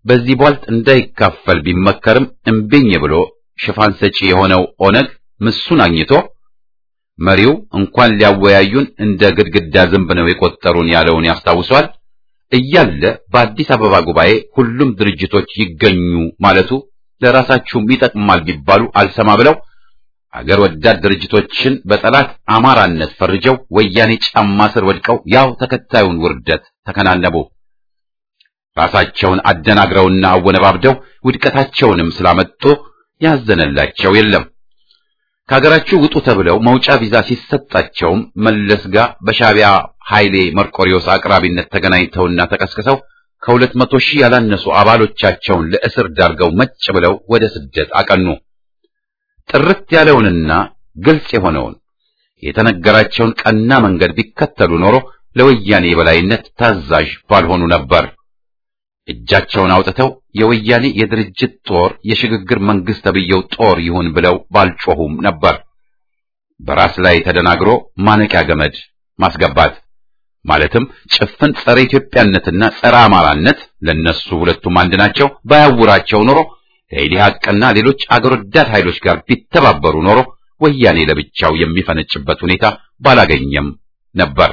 Speaker 5: በዚህ ቧልት እንዳይካፈል ቢመከርም እምቢኝ ብሎ ሽፋን ሰጪ የሆነው ኦነግ ምሱን አግኝቶ መሪው እንኳን ሊያወያዩን እንደ ግድግዳ ዝንብ ነው የቆጠሩን ያለውን ያስታውሷል እያለ በአዲስ አበባ ጉባኤ ሁሉም ድርጅቶች ይገኙ ማለቱ ለራሳቸውም ይጠቅማል ቢባሉ አልሰማ ብለው አገር ወዳድ ድርጅቶችን በጠላት አማራነት ፈርጀው ወያኔ ጫማ ስር ወድቀው ያው ተከታዩን ውርደት ተከናነቡ። ራሳቸውን አደናግረውና አወነባብደው ውድቀታቸውንም ስላመጡ ያዘነላቸው የለም። ከሀገራችሁ ውጡ ተብለው መውጫ ቪዛ ሲሰጣቸውም መለስ ጋር በሻዕቢያ ኃይሌ መርቆሪዮስ አቅራቢነት ተገናኝተውና ተቀስቅሰው ከ200,000 ያላነሱ አባሎቻቸውን ለእስር ዳርገው መጭ ብለው ወደ ስደት አቀኑ። ጥርት ያለውንና ግልጽ የሆነውን የተነገራቸውን ቀና መንገድ ቢከተሉ ኖሮ ለወያኔ የበላይነት ታዛዥ ባልሆኑ ነበር። እጃቸውን አውጥተው የወያኔ የድርጅት ጦር የሽግግር መንግስት ተብየው ጦር ይሁን ብለው ባልጮሁም ነበር። በራስ ላይ ተደናግሮ ማነቂያ ገመድ ማስገባት ማለትም ጭፍን ጸረ ኢትዮጵያነትና ጸረ አማራነት ለነሱ ሁለቱም አንድ ናቸው ባያውራቸው ኖሮ ከኢዲሃቅና ሌሎች አገር ወዳድ ኃይሎች ጋር ቢተባበሩ ኖሮ ወያኔ ለብቻው የሚፈነጭበት ሁኔታ ባላገኘም ነበር።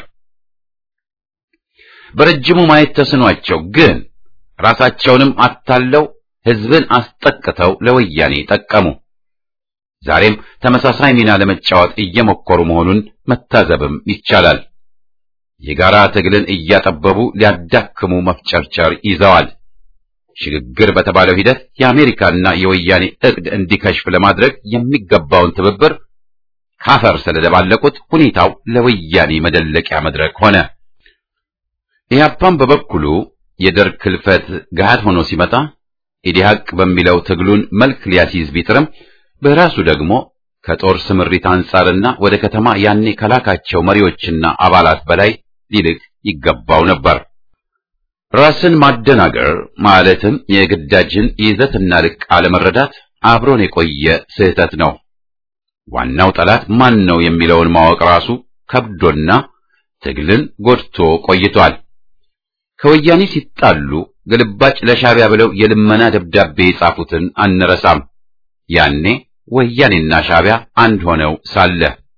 Speaker 5: በረጅሙ ማየት ተስኗቸው ግን ራሳቸውንም አታለው ህዝብን አስጠቅተው ለወያኔ ጠቀሙ። ዛሬም ተመሳሳይ ሚና ለመጫወት እየሞከሩ መሆኑን መታዘብም ይቻላል። የጋራ ትግልን እያጠበቡ ሊያዳክሙ መፍጨርጨር ይዘዋል። ሽግግር በተባለው ሂደት የአሜሪካና የወያኔ እቅድ እንዲከሽፍ ለማድረግ የሚገባውን ትብብር ካፈር ስለደባለቁት ሁኔታው ለወያኔ መደለቂያ መድረክ ሆነ። ኢህአፓም በበኩሉ የደርግ ክልፈት ገሃድ ሆኖ ሲመጣ ኢዲሃቅ በሚለው ትግሉን መልክ ሊያስይዝ ቢጥርም በራሱ ደግሞ ከጦር ስምሪት አንጻርና ወደ ከተማ ያኔ ከላካቸው መሪዎችና አባላት በላይ ሊልቅ ይገባው ነበር። ራስን ማደናገር ማለትም የግዳጅን ይዘትና ልክ አለመረዳት አብሮን የቆየ ስህተት ነው። ዋናው ጠላት ማን ነው የሚለውን ማወቅ ራሱ ከብዶና ትግልን ጎድቶ ቆይቷል። ከወያኔ ሲጣሉ ግልባጭ ለሻዕቢያ ብለው የልመና ደብዳቤ የጻፉትን አንረሳም። ያኔ ወያኔና ሻዕቢያ አንድ ሆነው ሳለ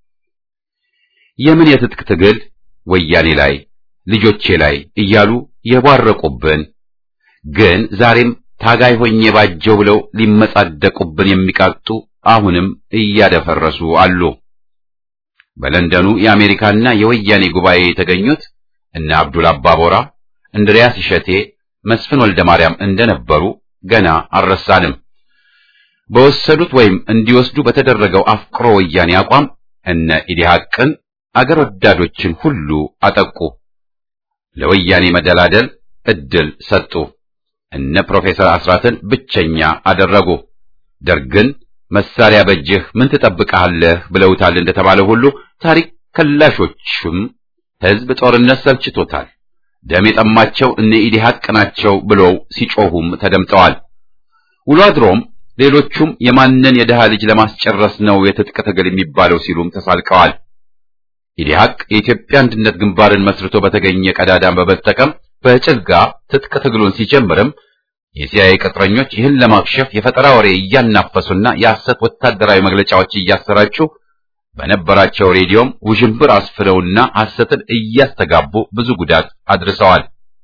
Speaker 5: የምን የትጥቅ ትግል ወያኔ ላይ ልጆቼ ላይ እያሉ የቧረቁብን ግን ዛሬም ታጋይ ሆኜ ባጀው ብለው ሊመጻደቁብን የሚቃጡ አሁንም እያደፈረሱ አሉ። በለንደኑ የአሜሪካና የወያኔ ጉባኤ የተገኙት እነ አብዱል አባቦራ፣ እንድሪያስ እሸቴ፣ መስፍን ወልደ ማርያም እንደነበሩ ገና አልረሳንም። በወሰዱት ወይም እንዲወስዱ በተደረገው አፍቅሮ ወያኔ አቋም እነ ኢዲሃቅን አገር ወዳዶችን ሁሉ አጠቁ። ለወያኔ መደላደል እድል ሰጡ። እነ ፕሮፌሰር አስራትን ብቸኛ አደረጉ። ደርግን መሳሪያ በእጅህ ምን ትጠብቃለህ ብለውታል እንደተባለው ሁሉ ታሪክ ከላሾችም ህዝብ ጦርነት ሰልችቶታል፣ ደም የጠማቸው እነ ኢዲሃቅ ናቸው ብለው ሲጮሁም ተደምጠዋል። ውሎ አድሮም ሌሎቹም የማንን የደሃ ልጅ ለማስጨረስ ነው የትጥቅ ትግል የሚባለው ሲሉም ተሳልቀዋል። ኢዲሃቅ የኢትዮጵያ አንድነት ግንባርን መስርቶ በተገኘ ቀዳዳን በመጠቀም በጭልጋ ትጥቅ ትግሉን ሲጀምርም የሲአይኤ ቅጥረኞች ይህን ለማክሸፍ የፈጠራ ወሬ እያናፈሱና የሐሰት ወታደራዊ መግለጫዎች እያሰራጩ በነበራቸው ሬዲዮም ውዥንብር አስፍረውና ሐሰትን እያስተጋቡ ብዙ ጉዳት አድርሰዋል።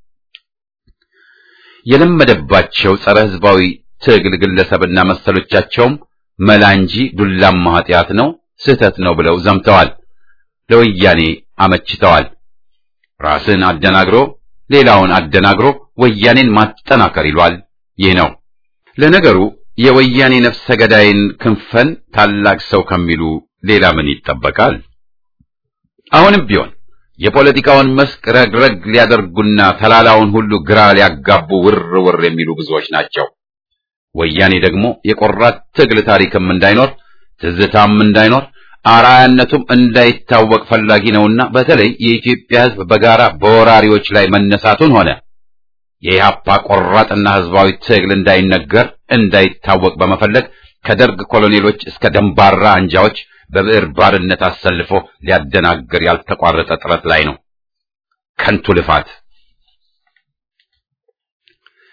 Speaker 5: የለመደባቸው ጸረ ህዝባዊ ትግል ግለሰብና መሰሎቻቸውም መላንጂ ዱላማ ኃጢአት ነው ስህተት ነው ብለው ዘምተዋል። ለወያኔ አመችተዋል። ራስን አደናግሮ ሌላውን አደናግሮ ወያኔን ማጠናከር ይሏል። ይህ ነው ለነገሩ የወያኔ ነፍሰ ገዳይን ክንፈን ታላቅ ሰው ከሚሉ ሌላ ምን ይጠበቃል? አሁንም ቢሆን የፖለቲካውን መስክ ረግረግ ሊያደርጉና ተላላውን ሁሉ ግራ ሊያጋቡ ውር የሚሉ ብዙዎች ናቸው። ወያኔ ደግሞ የቆራት ትግል ታሪክም እንዳይኖር ትዝታም እንዳይኖር አራያነቱም እንዳይታወቅ ፈላጊ ነውና በተለይ የኢትዮጵያ ህዝብ በጋራ በወራሪዎች ላይ መነሳቱን ሆነ የኢህአፓ ቆራጥና ህዝባዊ ትግል እንዳይነገር እንዳይታወቅ በመፈለግ ከደርግ ኮሎኔሎች እስከ ደንባራ አንጃዎች በብዕር ባርነት አሰልፎ ሊያደናግር ያልተቋረጠ ጥረት ላይ ነው። ከንቱ ልፋት።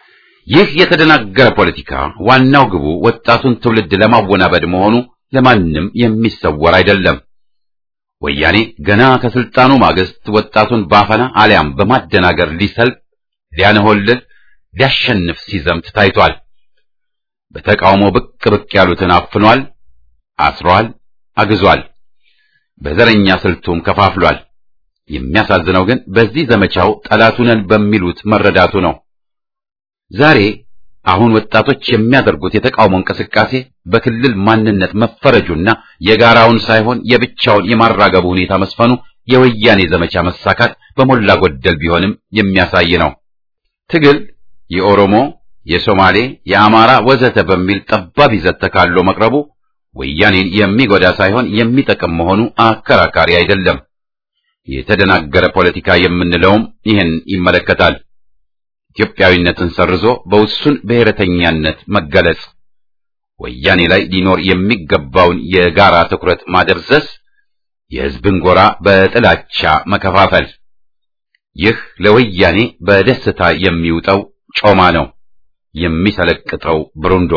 Speaker 5: ይህ የተደናገረ ፖለቲካ ዋናው ግቡ ወጣቱን ትውልድ ለማወናበድ መሆኑ ለማንም የሚሰወር አይደለም። ወያኔ ገና ከስልጣኑ ማግስት ወጣቱን ባፈና አሊያም በማደናገር ሊሰልብ፣ ሊያነሆልል፣ ሊያሸንፍ ሲዘምት ታይቷል። በተቃውሞ ብቅ ብቅ ያሉትን አፍኗል፣ አስሯል፣ አግዟል። በዘረኛ ስልቱም ከፋፍሏል። የሚያሳዝነው ግን በዚህ ዘመቻው ጠላቱ ነን በሚሉት መረዳቱ ነው። ዛሬ አሁን ወጣቶች የሚያደርጉት የተቃውሞ እንቅስቃሴ በክልል ማንነት መፈረጁና የጋራውን ሳይሆን የብቻውን የማራገቡ ሁኔታ መስፈኑ የወያኔ ዘመቻ መሳካት በሞላ ጎደል ቢሆንም የሚያሳይ ነው። ትግል የኦሮሞ፣ የሶማሌ፣ የአማራ ወዘተ በሚል ጠባብ ይዘት ተካሎ መቅረቡ ወያኔን የሚጎዳ ሳይሆን የሚጠቅም መሆኑ አከራካሪ አይደለም። የተደናገረ ፖለቲካ የምንለውም ይህን ይመለከታል። ኢትዮጵያዊነትን ሰርዞ በውሱን ብሔረተኛነት መገለጽ፣ ወያኔ ላይ ሊኖር የሚገባውን የጋራ ትኩረት ማደብዘዝ፣ የሕዝብን ጎራ በጥላቻ መከፋፈል፣ ይህ ለወያኔ በደስታ የሚውጠው ጮማ ነው፣ የሚሰለቅጠው ብሩንዶ።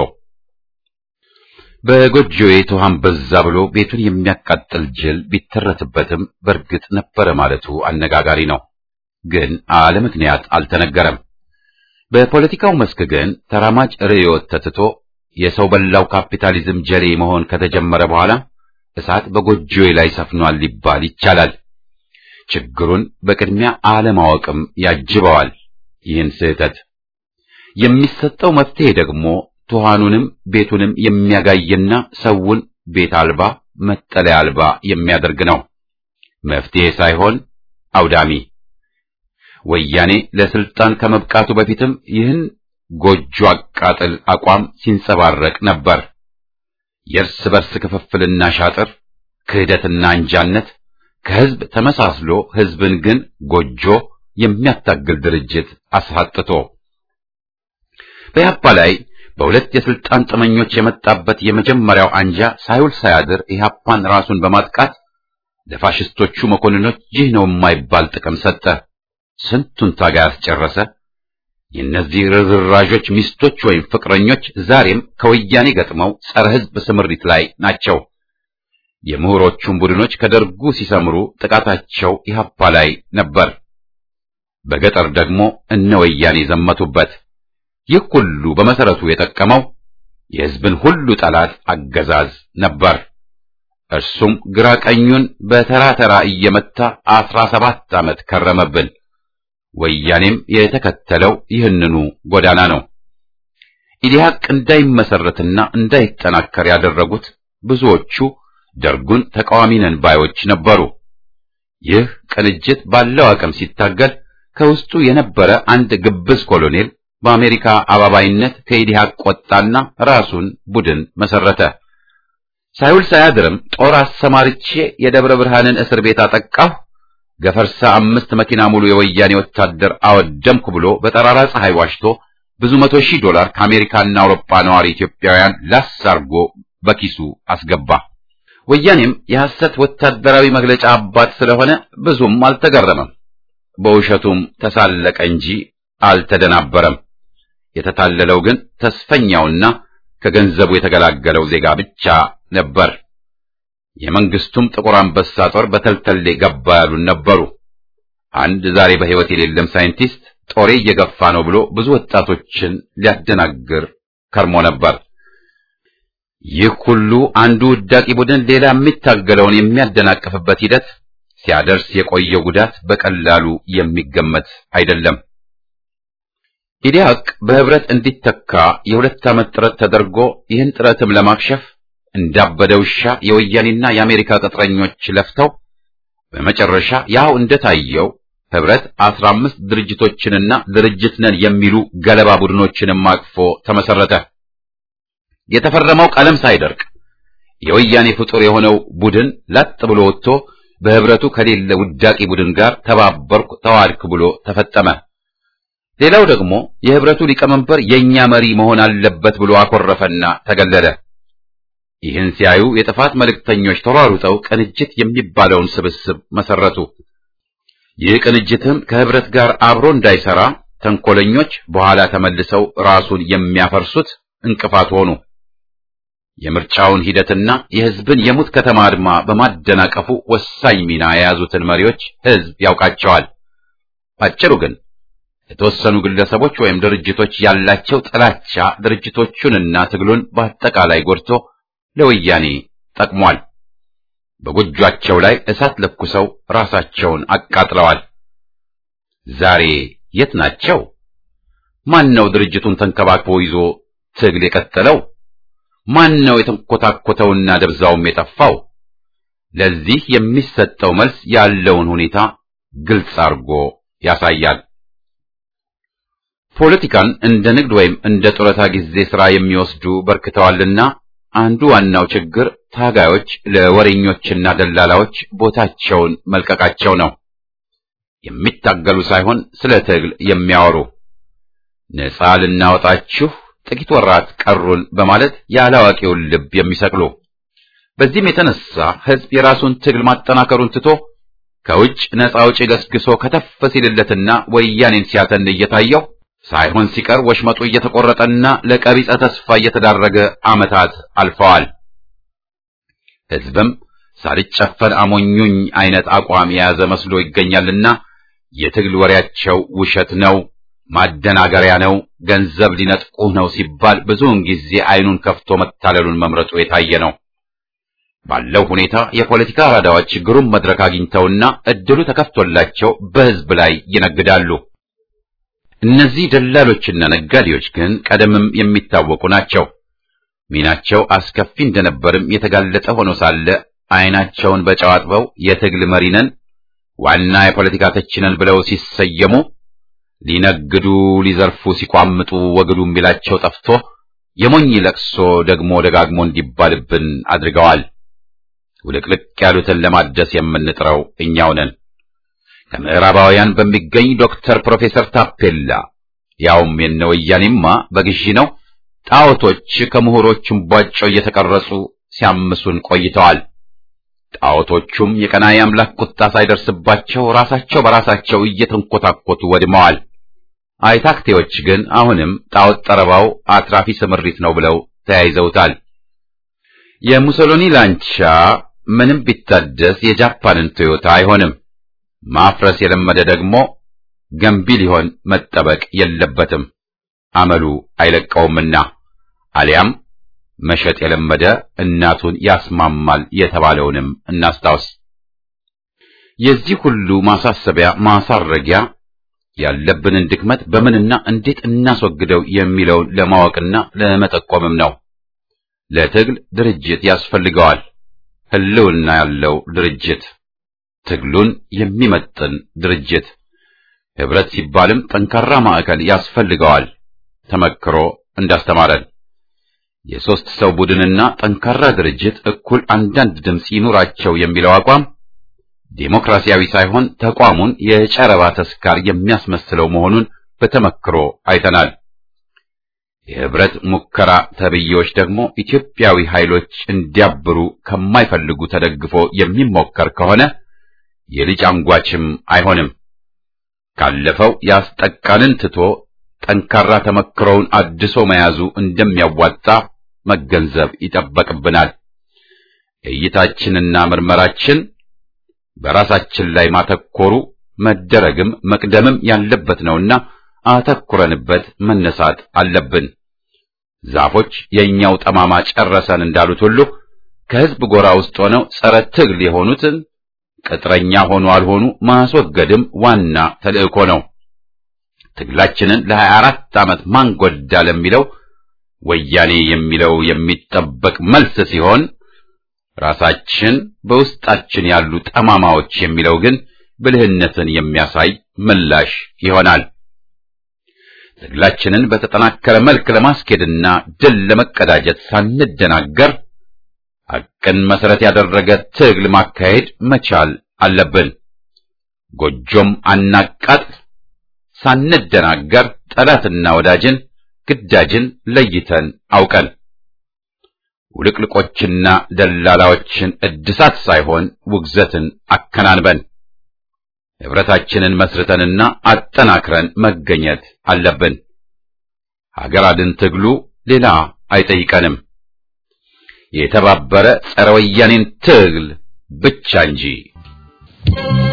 Speaker 5: በጎጆዬ ትኋን በዛ ብሎ ቤቱን የሚያቃጥል ጅል ቢተረትበትም በእርግጥ ነበረ ማለቱ አነጋጋሪ ነው። ግን አለ ምክንያት አልተነገረም። በፖለቲካው መስክ ግን ተራማጅ ርዕዮት ተትቶ የሰው በላው ካፒታሊዝም ጀሌ መሆን ከተጀመረ በኋላ እሳት በጎጆዬ ላይ ሰፍኗል ሊባል ይቻላል። ችግሩን በቅድሚያ አለማወቅም ያጅበዋል። ይህን ስህተት የሚሰጠው መፍትሄ ደግሞ ትኋኑንም ቤቱንም የሚያጋይና ሰውን ቤት አልባ መጠለያ አልባ የሚያደርግ ነው። መፍትሄ ሳይሆን አውዳሚ። ወያኔ ለስልጣን ከመብቃቱ በፊትም ይህን ጎጆ አቃጥል አቋም ሲንጸባረቅ ነበር። የእርስ በርስ ክፍፍልና ሻጥር፣ ክህደትና አንጃነት ከህዝብ ተመሳስሎ ህዝብን ግን ጎጆ የሚያታግል ድርጅት አስሐጥቶ በያፓ ላይ በሁለት የስልጣን ጥመኞች የመጣበት የመጀመሪያው አንጃ ሳይውል ሳያድር ኢህአፓን ራሱን በማጥቃት ለፋሽስቶቹ መኮንኖች ይህ ነው የማይባል ጥቅም ሰጠ። ስንቱን ታጋይ አስጨረሰ። የእነዚህ ርዝራዦች ሚስቶች ወይም ፍቅረኞች ዛሬም ከወያኔ ገጥመው ጸረ ህዝብ ስምሪት ላይ ናቸው። የምሁሮቹን ቡድኖች ከደርጉ ሲሰምሩ ጥቃታቸው ኢህአፓ ላይ ነበር። በገጠር ደግሞ እነ ወያኔ ዘመቱበት። ይህ ሁሉ በመሰረቱ የጠቀመው የህዝብን ሁሉ ጠላት አገዛዝ ነበር። እርሱም ግራ ቀኙን በተራ ተራ እየመታ 17 ዓመት ከረመብን። ወያኔም የተከተለው ይህንኑ ጎዳና ነው። ኢዲሃቅ እንዳይመሰረትና እንዳይጠናከር ያደረጉት ብዙዎቹ ደርጉን ተቃዋሚ ነን ባዮች ነበሩ። ይህ ቅንጅት ባለው አቅም ሲታገል ከውስጡ የነበረ አንድ ግብዝ ኮሎኔል በአሜሪካ አባባይነት ከኢዲሃቅ ቆጣና ራሱን ቡድን መሰረተ። ሳይውል ሳያድርም ጦር አሰማርቼ የደብረ ብርሃንን እስር ቤት አጠቃሁ፣ ገፈርሳ 5 መኪና ሙሉ የወያኔ ወታደር አወደምኩ ብሎ በጠራራ ፀሐይ ዋሽቶ ብዙ $100,000 ከአሜሪካና አውሮፓ ነዋሪ ኢትዮጵያውያን ላሳርጎ በኪሱ አስገባ። ወያኔም የሐሰት ወታደራዊ መግለጫ አባት ስለሆነ ብዙም አልተገረመም። በውሸቱም ተሳለቀ እንጂ አልተደናበረም። የተታለለው ግን ተስፈኛውና ከገንዘቡ የተገላገለው ዜጋ ብቻ ነበር። የመንግስቱም ጥቁር አንበሳ ጦር በተልተሌ ገባ ያሉን ነበሩ። አንድ ዛሬ በሕይወት የሌለም ሳይንቲስት ጦሬ እየገፋ ነው ብሎ ብዙ ወጣቶችን ሊያደናግር ከርሞ ነበር። ይህ ሁሉ አንዱ ውዳቂ ቡድን ሌላ የሚታገለውን የሚያደናቅፍበት ሂደት ሲያደርስ የቆየው ጉዳት በቀላሉ የሚገመት አይደለም። ኢዲሃቅ በህብረት እንዲተካ የ2 ዓመት ጥረት ተደርጎ ይህን ጥረትም ለማክሸፍ እንዳበደ ውሻ የወያኔና የአሜሪካ ቅጥረኞች ለፍተው በመጨረሻ ያው እንደታየው ህብረት 15 ድርጅቶችንና ድርጅት ነን የሚሉ ገለባ ቡድኖችንም አቅፎ ተመሰረተ። የተፈረመው ቀለም ሳይደርቅ የወያኔ ፍጡር የሆነው ቡድን ላጥ ብሎ ወጥቶ በህብረቱ ከሌለ ውዳቂ ቡድን ጋር ተባበርኩ ተዋድክ ብሎ ተፈጠመ። ሌላው ደግሞ የህብረቱ ሊቀመንበር የኛ መሪ መሆን አለበት ብሎ አኮረፈና ተገለለ። ይህን ሲያዩ የጥፋት መልእክተኞች ተሯሩጠው ቅንጅት የሚባለውን ስብስብ መሰረቱ። ይህ ቅንጅትም ከህብረት ጋር አብሮ እንዳይሰራ ተንኮለኞች በኋላ ተመልሰው ራሱን የሚያፈርሱት እንቅፋት ሆኑ። የምርጫውን ሂደትና የሕዝብን የሙት ከተማ አድማ በማደናቀፉ ወሳኝ ሚና የያዙትን መሪዎች ሕዝብ ያውቃቸዋል። ባጭሩ ግን የተወሰኑ ግለሰቦች ወይም ድርጅቶች ያላቸው ጥላቻ ድርጅቶቹንና ትግሉን በአጠቃላይ ጎድቶ ለወያኔ ጠቅሟል። በጎጇቸው ላይ እሳት ለኩሰው ራሳቸውን አቃጥለዋል። ዛሬ የት ናቸው? ማን ነው ድርጅቱን ተንከባክቦ ይዞ ትግል የቀጠለው? ማን ነው የተንኮታኮተውና ደብዛውም የጠፋው? ለዚህ የሚሰጠው መልስ ያለውን ሁኔታ ግልጽ አድርጎ ያሳያል። ፖለቲካን እንደ ንግድ ወይም እንደ ጡረታ ጊዜ ሥራ የሚወስዱ በርክተዋልና አንዱ ዋናው ችግር ታጋዮች ለወሬኞችና ደላላዎች ቦታቸውን መልቀቃቸው ነው። የሚታገሉ ሳይሆን ስለ ትግል የሚያወሩ ነፃ ልናወጣችሁ ጥቂት ወራት ቀሩን በማለት ያላዋቂውን ልብ የሚሰቅሉ። በዚህም የተነሳ ሕዝብ የራሱን ትግል ማጠናከሩን ትቶ ከውጭ ነፃ አውጪ ገስግሶ ከተፍ ሲልለትና ወያኔን ሲያተን እየታየው ሳይሆን ሲቀር ወሽመጡ እየተቆረጠና ለቀቢጸ ተስፋ እየተዳረገ ዓመታት አልፈዋል። ሕዝብም ሳልጨፈን አሞኙኝ አይነት አቋም የያዘ መስሎ ይገኛልና የትግል ወሬያቸው ውሸት ነው፣ ማደናገሪያ ነው፣ ገንዘብ ሊነጥቁህ ነው ሲባል ብዙውን ጊዜ አይኑን ከፍቶ መታለሉን መምረጡ የታየ ነው። ባለው ሁኔታ የፖለቲካ አራዳዎች ግሩም መድረክ አግኝተውና እድሉ ተከፍቶላቸው በሕዝብ ላይ ይነግዳሉ። እነዚህ ደላሎችና ነጋዴዎች ግን ቀደምም የሚታወቁ ናቸው። ሚናቸው አስከፊ እንደነበርም የተጋለጠ ሆኖ ሳለ አይናቸውን በጨው አጥበው የትግል መሪ ነን፣ ዋና የፖለቲካ ተቺ ነን ብለው ሲሰየሙ ሊነግዱ ሊዘርፉ ሲቋምጡ ወግዱ የሚላቸው ጠፍቶ የሞኝ ለቅሶ ደግሞ ደጋግሞ እንዲባልብን አድርገዋል። ውልቅልቅ ያሉትን ለማደስ የምንጥረው እኛው ነን። ከምዕራባውያን በሚገኝ ዶክተር ፕሮፌሰር ታፔላ ያውም የነ ወያኔማ በግዢ ነው ጣዖቶች ከምሁሮችም ቧጮ እየተቀረጹ ሲያምሱን ቆይተዋል። ጣዖቶቹም የቀናኢ አምላክ ቁጣ ሳይደርስባቸው ራሳቸው በራሳቸው እየተንኮታኮቱ ወድመዋል። አይታክቴዎች ግን አሁንም ጣዖት ጠረባው አትራፊ ስምሪት ነው ብለው ተያይዘውታል። የሙሶሎኒ ላንቻ ምንም ቢታደስ የጃፓንን ቶዮታ አይሆንም። ማፍረስ የለመደ ደግሞ ገንቢ ሊሆን መጠበቅ የለበትም፣ አመሉ አይለቀውምና። አሊያም መሸጥ የለመደ እናቱን ያስማማል የተባለውንም እናስታውስ። የዚህ ሁሉ ማሳሰቢያ ማሳረጊያ ያለብንን ድክመት በምንና እንዴት እናስወግደው የሚለውን ለማወቅና ለመጠቆምም ነው። ለትግል ድርጅት ያስፈልገዋል። ህልውና ያለው ድርጅት፣ ትግሉን የሚመጥን ድርጅት። ህብረት ሲባልም ጠንካራ ማዕከል ያስፈልገዋል። ተመክሮ እንዳስተማረን የሶስት ሰው ቡድንና ጠንካራ ድርጅት እኩል አንዳንድ ድምፅ ይኑራቸው የሚለው አቋም ዴሞክራሲያዊ ሳይሆን ተቋሙን የጨረባ ተስካር የሚያስመስለው መሆኑን በተመክሮ አይተናል። የህብረት ሙከራ ተብዬዎች ደግሞ ኢትዮጵያዊ ኃይሎች እንዲያብሩ ከማይፈልጉ ተደግፎ የሚሞከር ከሆነ የልጅ አንጓችም አይሆንም። ካለፈው ያስጠቃንን ትቶ ጠንካራ ተመክሮውን አድሶ መያዙ እንደሚያዋጣ መገንዘብ ይጠበቅብናል። እይታችንና ምርመራችን በራሳችን ላይ ማተኮሩ መደረግም መቅደምም ያለበት ነውና አተኩረንበት መነሳት አለብን። ዛፎች የኛው ጠማማ ጨረሰን እንዳሉት ሁሉ ከህዝብ ጎራ ውስጥ ሆነው ጸረ ትግል የሆኑትን ቅጥረኛ ሆኑ አልሆኑ ማስወገድም ዋና ተልእኮ ነው። ትግላችንን ለ24 ዓመት ማን ጎዳ ለሚለው ወያኔ የሚለው የሚጠበቅ መልስ ሲሆን ራሳችን በውስጣችን ያሉ ጠማማዎች የሚለው ግን ብልህነትን የሚያሳይ ምላሽ ይሆናል። ትግላችንን በተጠናከረ መልክ ለማስኬድና ድል ለመቀዳጀት ሳንደናገር ሐቅን መሰረት ያደረገ ትግል ማካሄድ መቻል አለብን። ጎጆም አናቃጥል፣ ሳንደናገር ጠላትና ወዳጅን ግዳጅን ለይተን አውቀን ውልቅልቆችና ደላላዎችን እድሳት ሳይሆን ውግዘትን አከናንበን ህብረታችንን መስርተንና አጠናክረን መገኘት አለብን። ሀገር አድን ትግሉ ሌላ አይጠይቀንም፣ የተባበረ ጸረ ወያኔን ትግል ብቻ እንጂ።